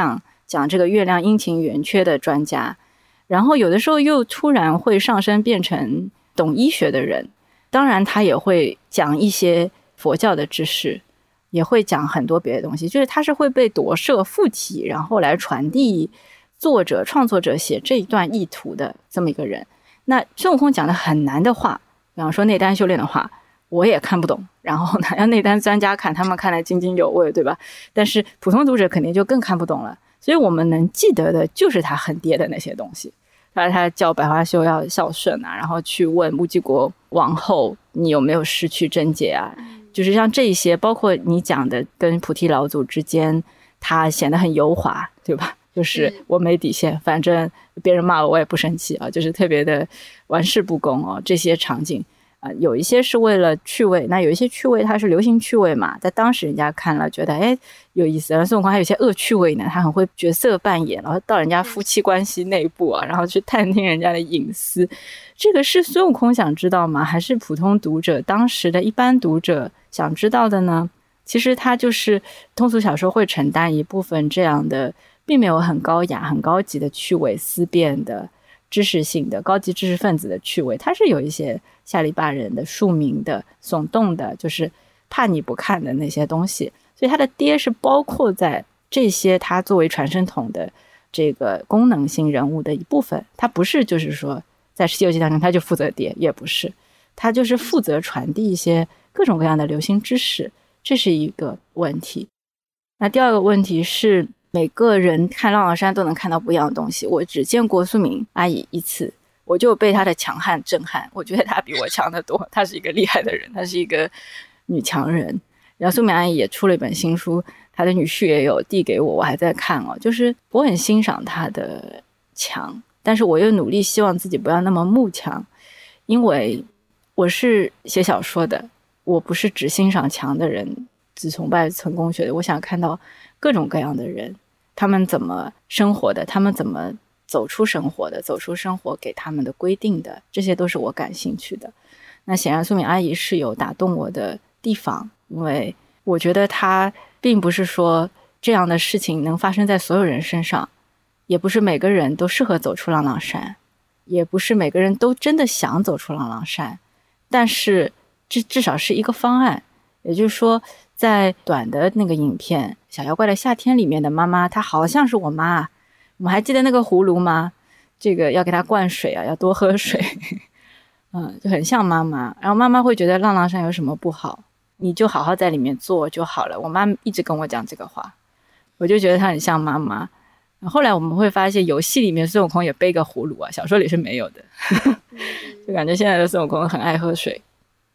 讲这个月亮阴晴圆缺的专家，然后有的时候又突然会上升变成懂医学的人，当然他也会讲一些佛教的知识，也会讲很多别的东西，就是他是会被夺舍附体，然后来传递作者创作者写这一段意图的这么一个人。那孙悟空讲的很难的话，比方说内丹修炼的话，我也看不懂，然后呢要内丹专家看，他们看得津津有味，对吧？但是普通读者肯定就更看不懂了，所以我们能记得的就是他很爹的那些东西。他他教百花羞要孝顺啊，然后去问乌鸡国王后你有没有失去贞洁啊，就是像这些，包括你讲的跟菩提老祖之间他显得很油滑，对吧？就是我没底线，反正别人骂我我也不生气啊，就是特别的玩世不恭哦。这些场景啊、呃，有一些是为了趣味，那有一些趣味它是流行趣味嘛，在当时人家看了觉得哎有意思。然后孙悟空还有一些恶趣味呢，他很会角色扮演，然后到人家夫妻关系内部啊，然后去探听人家的隐私。这个是孙悟空想知道吗？还是普通读者当时的一般读者想知道的呢？其实他就是通俗小说会承担一部分这样的并没有很高雅很高级的趣味，思辨的知识性的高级知识分子的趣味，它是有一些下里巴人的庶民的耸动的，就是怕你不看的那些东西。所以他的爹是包括在这些他作为传声筒的这个功能性人物的一部分，他不是就是说在西游记当中他就负责爹，也不是，他就是负责传递一些各种各样的流行知识，这是一个问题。那第二个问题是每个人看浪浪山都能看到不一样的东西，我只见过苏敏阿姨一次，我就被她的强悍震撼，我觉得她比我强得多，她是一个厉害的人，她是一个女强人。然后苏敏阿姨也出了一本新书，她的女婿也有递给我，我还在看哦，就是我很欣赏她的强，但是我又努力希望自己不要那么慕强，因为我是写小说的，我不是只欣赏强的人，只崇拜成功学的，我想看到各种各样的人，他们怎么生活的，他们怎么走出生活的，走出生活给他们的规定的，这些都是我感兴趣的。那显然苏敏阿姨是有打动我的地方，因为我觉得她并不是说这样的事情能发生在所有人身上，也不是每个人都适合走出浪浪山，也不是每个人都真的想走出浪浪山，但是这至少是一个方案。也就是说在短的那个影片小妖怪的夏天里面的妈妈，她好像是我妈，我们还记得那个葫芦吗？这个要给她灌水啊，要多喝水嗯，就很像妈妈。然后妈妈会觉得浪浪山有什么不好，你就好好在里面做就好了，我妈一直跟我讲这个话，我就觉得她很像妈妈。后来我们会发现游戏里面孙悟空也背个葫芦啊，小说里是没有的就感觉现在的孙悟空很爱喝水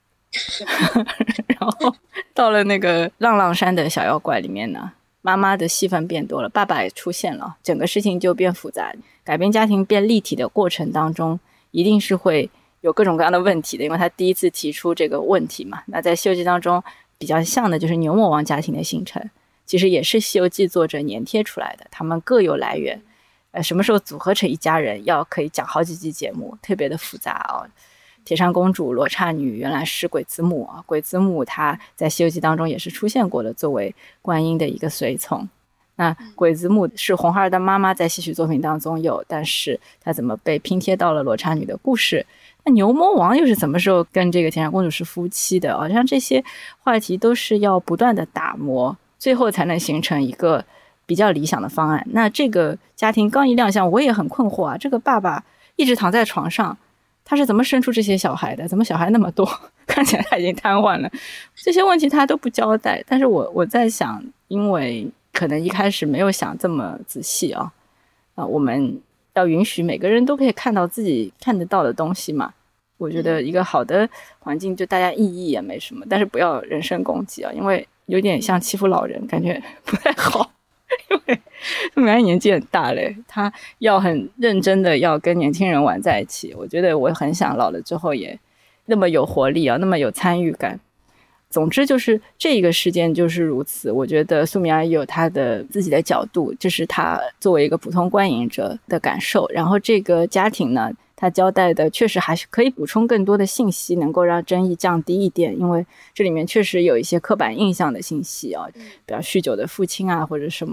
然后到了那个浪浪山的小妖怪里面呢，妈妈的戏份变多了，爸爸也出现了，整个事情就变复杂。改编家庭变立体的过程当中一定是会有各种各样的问题的，因为他第一次提出这个问题嘛。那在西游记当中比较像的就是牛魔王家庭的形成，其实也是西游记作者粘贴出来的，他们各有来源，呃，什么时候组合成一家人要可以讲好几集节目，特别的复杂哦。铁扇公主罗刹女原来是鬼子母啊，鬼子母她在西游记当中也是出现过的，作为观音的一个随从。那鬼子母是红孩儿的妈妈，在戏曲作品当中有，但是她怎么被拼贴到了罗刹女的故事？那牛魔王又是什么时候跟这个铁扇公主是夫妻的啊？像这些话题都是要不断的打磨，最后才能形成一个比较理想的方案。那这个家庭刚一亮相，我也很困惑啊，这个爸爸一直躺在床上，他是怎么生出这些小孩的？怎么小孩那么多？看起来他已经瘫痪了，这些问题他都不交代。但是我我在想，因为可能一开始没有想这么仔细啊，啊，我们要允许每个人都可以看到自己看得到的东西嘛。我觉得一个好的环境就大家意义也没什么，但是不要人身攻击啊，因为有点像欺负老人，感觉不太好。因为宋明年纪很大嘞，他要很认真的要跟年轻人玩在一起，我觉得我很想老了之后也那么有活力啊，那么有参与感。总之就是这个事件就是如此，我觉得苏明儿有他的自己的角度，这是他作为一个普通观影者的感受。然后这个家庭呢，他交代的确实还是可以补充更多的信息，能够让争议降低一点，因为这里面确实有一些刻板印象的信息啊，比如酗酒的父亲啊或者什么，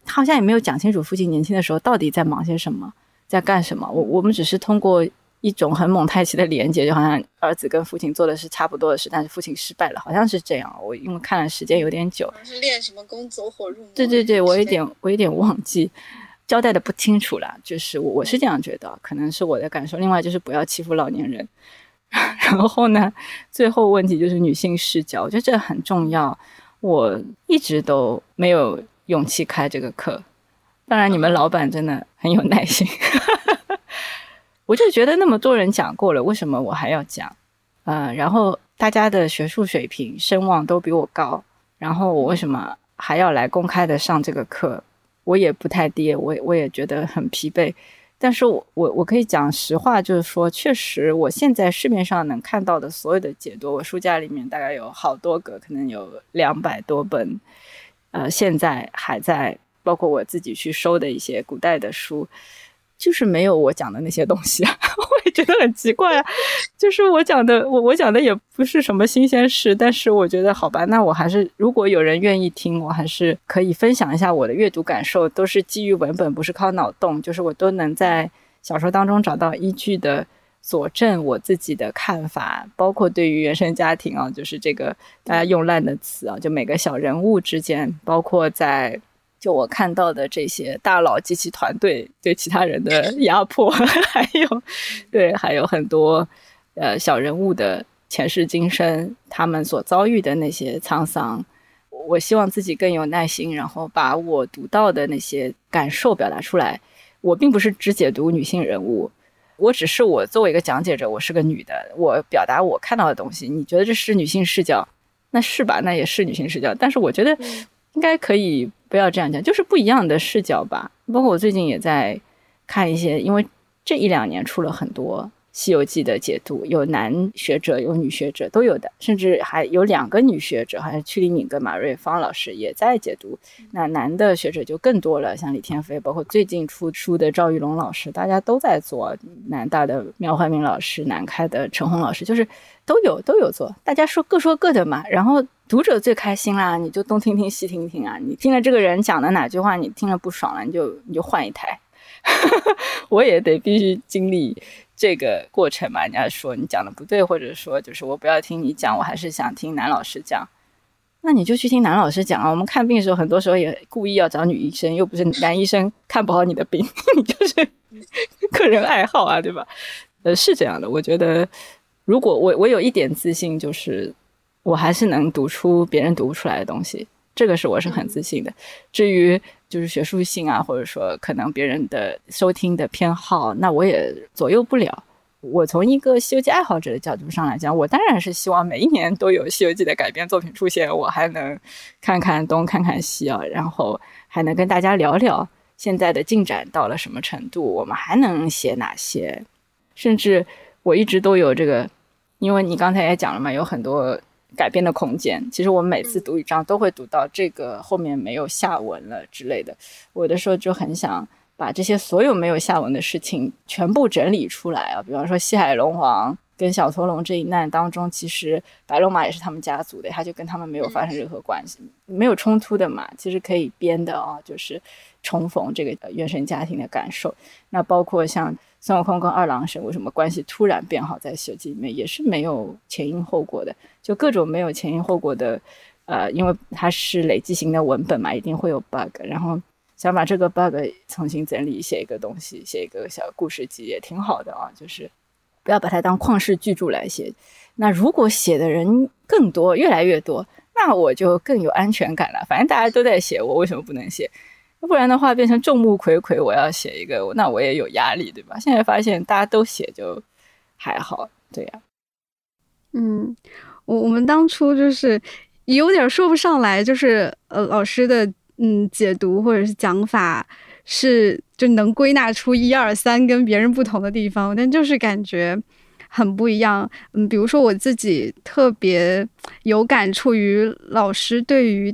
他好像也没有讲清楚父亲年轻的时候到底在忙些什么，在干什么。我我们只是通过一种很蒙太奇的连接，就好像儿子跟父亲做的是差不多的事，但是父亲失败了，好像是这样。我因为看了时间有点久， 是练什么功走火入魔。 对对对，我有点我有点忘记，交代的不清楚了。就是我我是这样觉得，可能是我的感受。另外就是不要欺负老年人。然后呢，最后问题就是女性视角，我觉得这很重要。我一直都没有勇气开这个课，当然你们老板真的很有耐心。我就觉得那么多人讲过了，为什么我还要讲？呃，然后大家的学术水平声望都比我高，然后我为什么还要来公开的上这个课？我也不太低，我我也觉得很疲惫。但是我我我可以讲实话，就是说确实我现在市面上能看到的所有的解读，我书架里面大概有好多个，可能有两百多本，呃，现在还在，包括我自己去收的一些古代的书，就是没有我讲的那些东西啊。我也觉得很奇怪啊，就是我讲的我我讲的也不是什么新鲜事，但是我觉得好吧，那我还是如果有人愿意听，我还是可以分享一下我的阅读感受，都是基于文本，不是靠脑洞，就是我都能在小说当中找到依据的佐证我自己的看法，包括对于原生家庭啊，就是这个大家用烂的词啊，就每个小人物之间，包括在就我看到的这些大佬及其团队对其他人的压迫，还有对还有很多呃小人物的前世今生，他们所遭遇的那些沧桑，我希望自己更有耐心，然后把我读到的那些感受表达出来。我并不是只解读女性人物，我只是我作为一个讲解者，我是个女的，我表达我看到的东西，你觉得这是女性视角，那是吧，那也是女性视角，但是我觉得应该可以不要这样讲，就是不一样的视角吧。包括我最近也在看一些，因为这一两年出了很多西游记的解读，有男学者有女学者都有的，甚至还有两个女学者，好像曲黎敏跟马瑞芳老师也在解读，那男的学者就更多了，像李天飞，包括最近出书的赵玉龙老师，大家都在做，南大的苗怀民老师，南开的陈红老师，就是都有都有做，大家说各说各的嘛，然后读者最开心啦，你就东听听西听听啊，你听了这个人讲的哪句话你听了不爽了，你就你就换一台。我也得必须经历这个过程嘛，人家说你讲的不对，或者说就是我不要听你讲，我还是想听男老师讲，那你就去听男老师讲啊。我们看病的时候很多时候也故意要找女医生，又不是男医生看不好你的病，你就是个人爱好啊，对吧？呃，是这样的，我觉得如果我我有一点自信，就是我还是能读出别人读不出来的东西，这个是我是很自信的。至于就是学术性啊，或者说可能别人的收听的偏好，那我也左右不了。我从一个西游记爱好者的角度上来讲，我当然是希望每一年都有西游记的改编作品出现，我还能看看东看看西啊，然后还能跟大家聊聊现在的进展到了什么程度，我们还能写哪些。甚至我一直都有这个，因为你刚才也讲了嘛，有很多改编的空间，其实我每次读一章都会读到这个后面没有下文了之类的，我的时候就很想把这些所有没有下文的事情全部整理出来啊。比方说西海龙王跟小驼龙这一难当中，其实白龙马也是他们家族的，他就跟他们没有发生任何关系，没有冲突的嘛，其实可以编的啊，就是重逢这个原生家庭的感受。那包括像孙悟空跟二郎神为什么关系突然变好，在西游记里面也是没有前因后果的，就各种没有前因后果的，呃，因为它是累积型的文本嘛，一定会有 bug， 然后想把这个 bug 重新整理，写一个东西，写一个小故事集也挺好的啊，就是不要把它当旷世巨著来写。那如果写的人更多，越来越多，那我就更有安全感了，反正大家都在写，我为什么不能写？不然的话变成众目睽睽，我要写一个，那我也有压力，对吧？现在发现大家都写就还好，对呀、啊。 嗯，我我们当初就是有点说不上来，就是呃老师的嗯解读或者是讲法是就能归纳出一二三跟别人不同的地方，但就是感觉很不一样。嗯，比如说我自己特别有感触于老师对于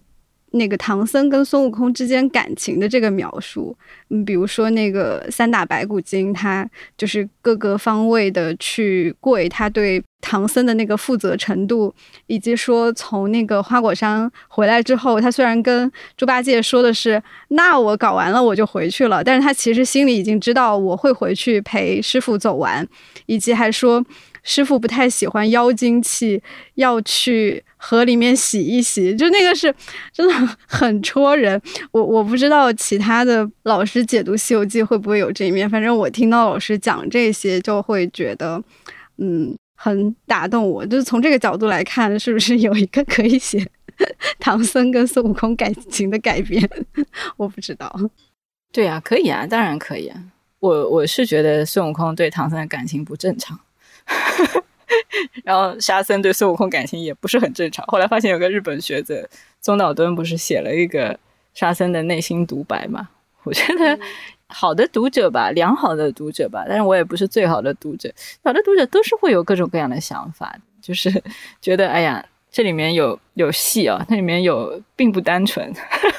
那个唐僧跟孙悟空之间感情的这个描述。嗯，比如说那个三打白骨精，他就是各个方位的去跪，他对唐僧的那个负责程度，以及说从那个花果山回来之后，他虽然跟猪八戒说的是那我搞完了我就回去了，但是他其实心里已经知道我会回去陪师父走完，以及还说师父不太喜欢妖精气，要去河里面洗一洗，就那个是真的很戳人。我我不知道其他的老师解读《西游记》会不会有这一面，反正我听到老师讲这些就会觉得嗯很打动我，就是从这个角度来看，是不是有一个可以写唐僧跟孙悟空感情的改编我不知道。 对啊，可以啊，当然可以啊。我我是觉得孙悟空对唐僧的感情不正常然后沙僧对孙悟空感情也不是很正常，后来发现有个日本学者宗岛敦不是写了一个沙僧的内心独白嘛，我觉得好的读者吧，良好的读者吧，但是我也不是最好的读者，好的读者都是会有各种各样的想法，就是觉得哎呀这里面有有戏啊，那里面有并不单纯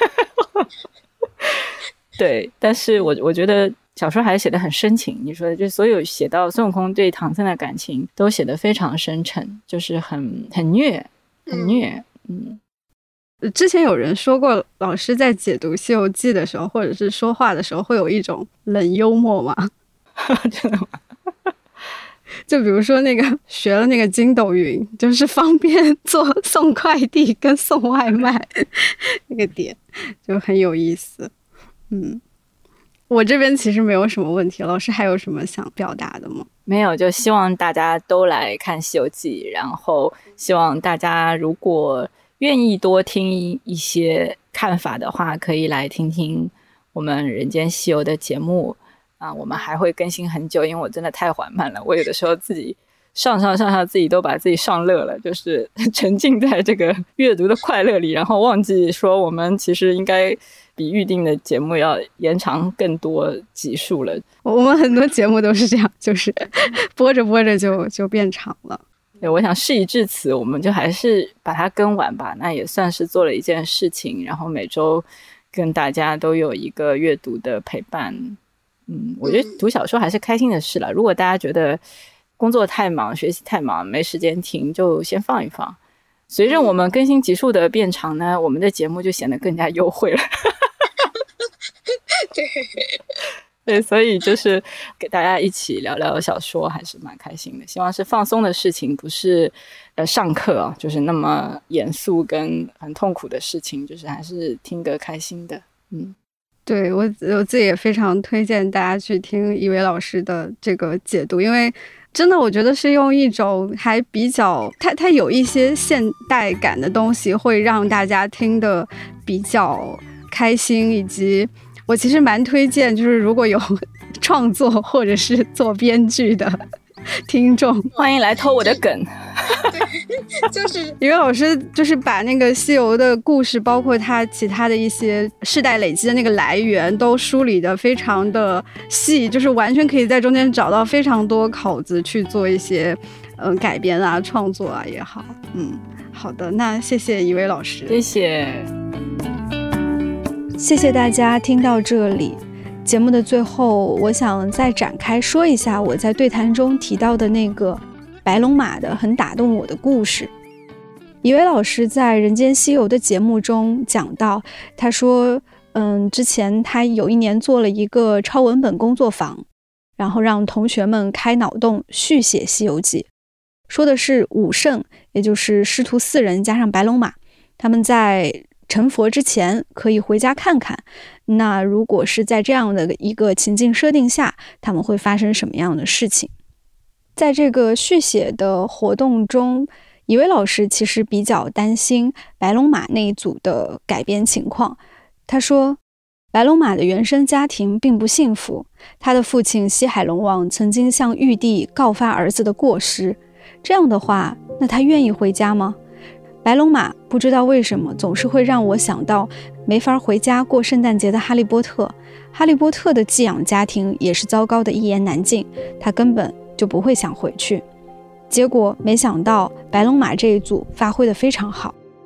对，但是我我觉得小说还是写得很深情，你说的就所有写到孙悟空对唐僧的感情都写得非常深沉，就是很很虐很虐。嗯， 之前有人说过老师在解读《西游记》的时候或者是说话的时候会有一种冷幽默吗？ 真的吗？ 就比如说那个学了那个筋斗云，就是方便做送快递跟送外卖那个点就很有意思。嗯，我这边其实没有什么问题，老师还有什么想表达的吗？ 没有，就希望大家都来看《西游记》，然后希望大家如果愿意多听一些看法的话，可以来听听我们人间西游的节目啊，我们还会更新很久，因为我真的太缓慢了，我有的时候自己上上上上自己都把自己上乐了，就是沉浸在这个阅读的快乐里，然后忘记说我们其实应该比预定的节目要延长更多集数了。 我们很多节目都是这样，就是播着播着就就变长了。 对，我想事已至此，我们就还是把它更完吧，那也算是做了一件事情，然后每周跟大家都有一个阅读的陪伴。嗯，我觉得读小说还是开心的事了，如果大家觉得工作太忙学习太忙没时间听，就先放一放，随着我们更新集数的变长呢，我们的节目就显得更加优惠了对对，所以就是给大家一起聊聊小说还是蛮开心的，希望是放松的事情，不是呃上课啊，就是那么严肃跟很痛苦的事情，就是还是听个开心的。嗯， 对，我我自己也非常推荐大家去听一位老师的这个解读，因为真的我觉得是用一种还比较它它有一些现代感的东西，会让大家听得比较开心，以及我其实蛮推荐就是如果有创作或者是做编剧的听众， 欢迎来偷我的梗对，就是一位老师就是把那个西游的故事包括他其他的一些世代累积的那个来源都梳理的非常的细，就是完全可以在中间找到非常多口子去做一些嗯、呃、改编啊创作啊也好。嗯，好的，那谢谢一位老师。 谢谢谢谢大家听到这里。节目的最后，我想再展开说一下我在对谈中提到的那个白龙马的很打动我的故事。一位老师在《人间西游》的节目中讲到，他说嗯，之前他有一年做了一个抄文本工作坊，然后让同学们开脑洞续写《西游记》，说的是五圣，也就是师徒四人加上白龙马，他们在成佛之前可以回家看看，那如果是在这样的一个情境设定下，他们会发生什么样的事情。在这个续写的活动中，一位老师其实比较担心白龙马那一组的改编情况。他说白龙马的原生家庭并不幸福，他的父亲西海龙王曾经向玉帝告发儿子的过失，这样的话，那他愿意回家吗？白龙马不知道为什么总是会让我想到没法回家过圣诞节的哈利波特。哈利波特的寄养家庭也是糟糕的一言难尽，他根本就不会想回去。结果没想到白龙马这一组发挥得非常好。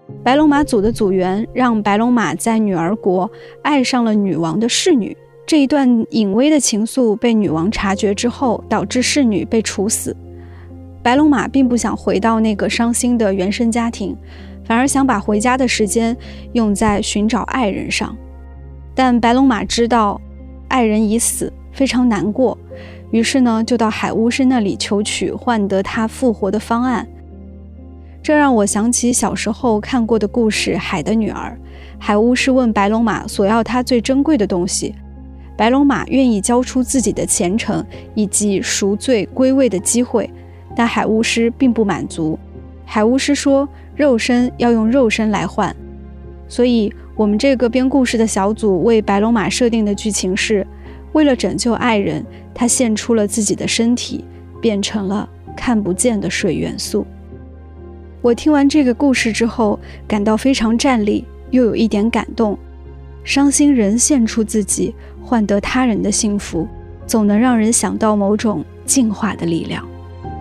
白龙马祖的祖源让白龙马在女儿国爱上了女王的侍女，这一段隐微的情愫被女王察觉之后，导致侍女被处死。白龙马并不想回到那个伤心的原生家庭，反而想把回家的时间用在寻找爱人上。但白龙马知道爱人已死，非常难过，于是呢，就到海巫师那里求取换得他复活的方案。这让我想起小时候看过的故事《海的女儿》，海巫师问白龙马索要他最珍贵的东西，白龙马愿意交出自己的前程以及赎罪归位的机会，但海巫师并不满足。海巫师说，肉身要用肉身来换。所以我们这个编故事的小组为白龙马设定的剧情是，为了拯救爱人，他献出了自己的身体，变成了看不见的水元素。我听完这个故事之后，感到非常战栗，又有一点感动。伤心人献出自己，换得他人的幸福，总能让人想到某种净化的力量。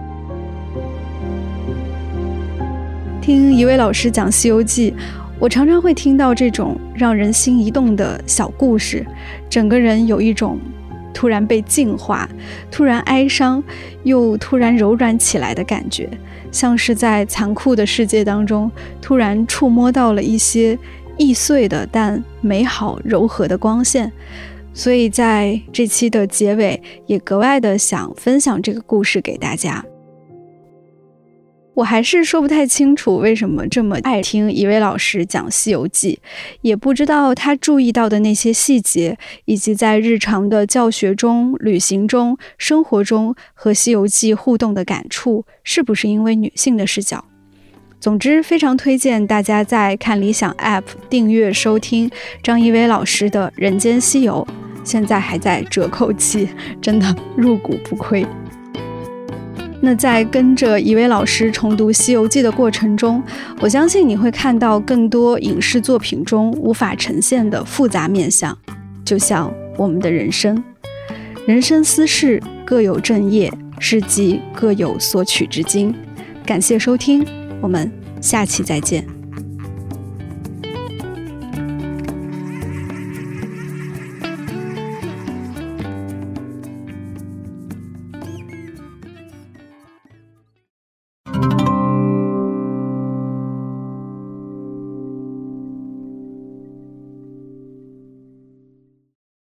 听一位老师讲《西游记》，我常常会听到这种让人心一动的小故事，整个人有一种突然被净化，突然哀伤，又突然柔软起来的感觉，像是在残酷的世界当中，突然触摸到了一些易碎的但美好柔和的光线。所以在这期的结尾，也格外的想分享这个故事给大家。我还是说不太清楚为什么这么爱听一位老师讲《西游记》，也不知道他注意到的那些细节，以及在日常的教学中、旅行中、生活中和《西游记》互动的感触，是不是因为女性的视角。总之，非常推荐大家在看理想 App 订阅收听张一威老师的《人间西游》，现在还在折扣期，真的入股不亏。那在跟着一位老师重读《西游记》的过程中，我相信你会看到更多影视作品中无法呈现的复杂面向，就像我们的人生。人生私事各有正业，事迹各有所取之经。感谢收听，我们下期再见。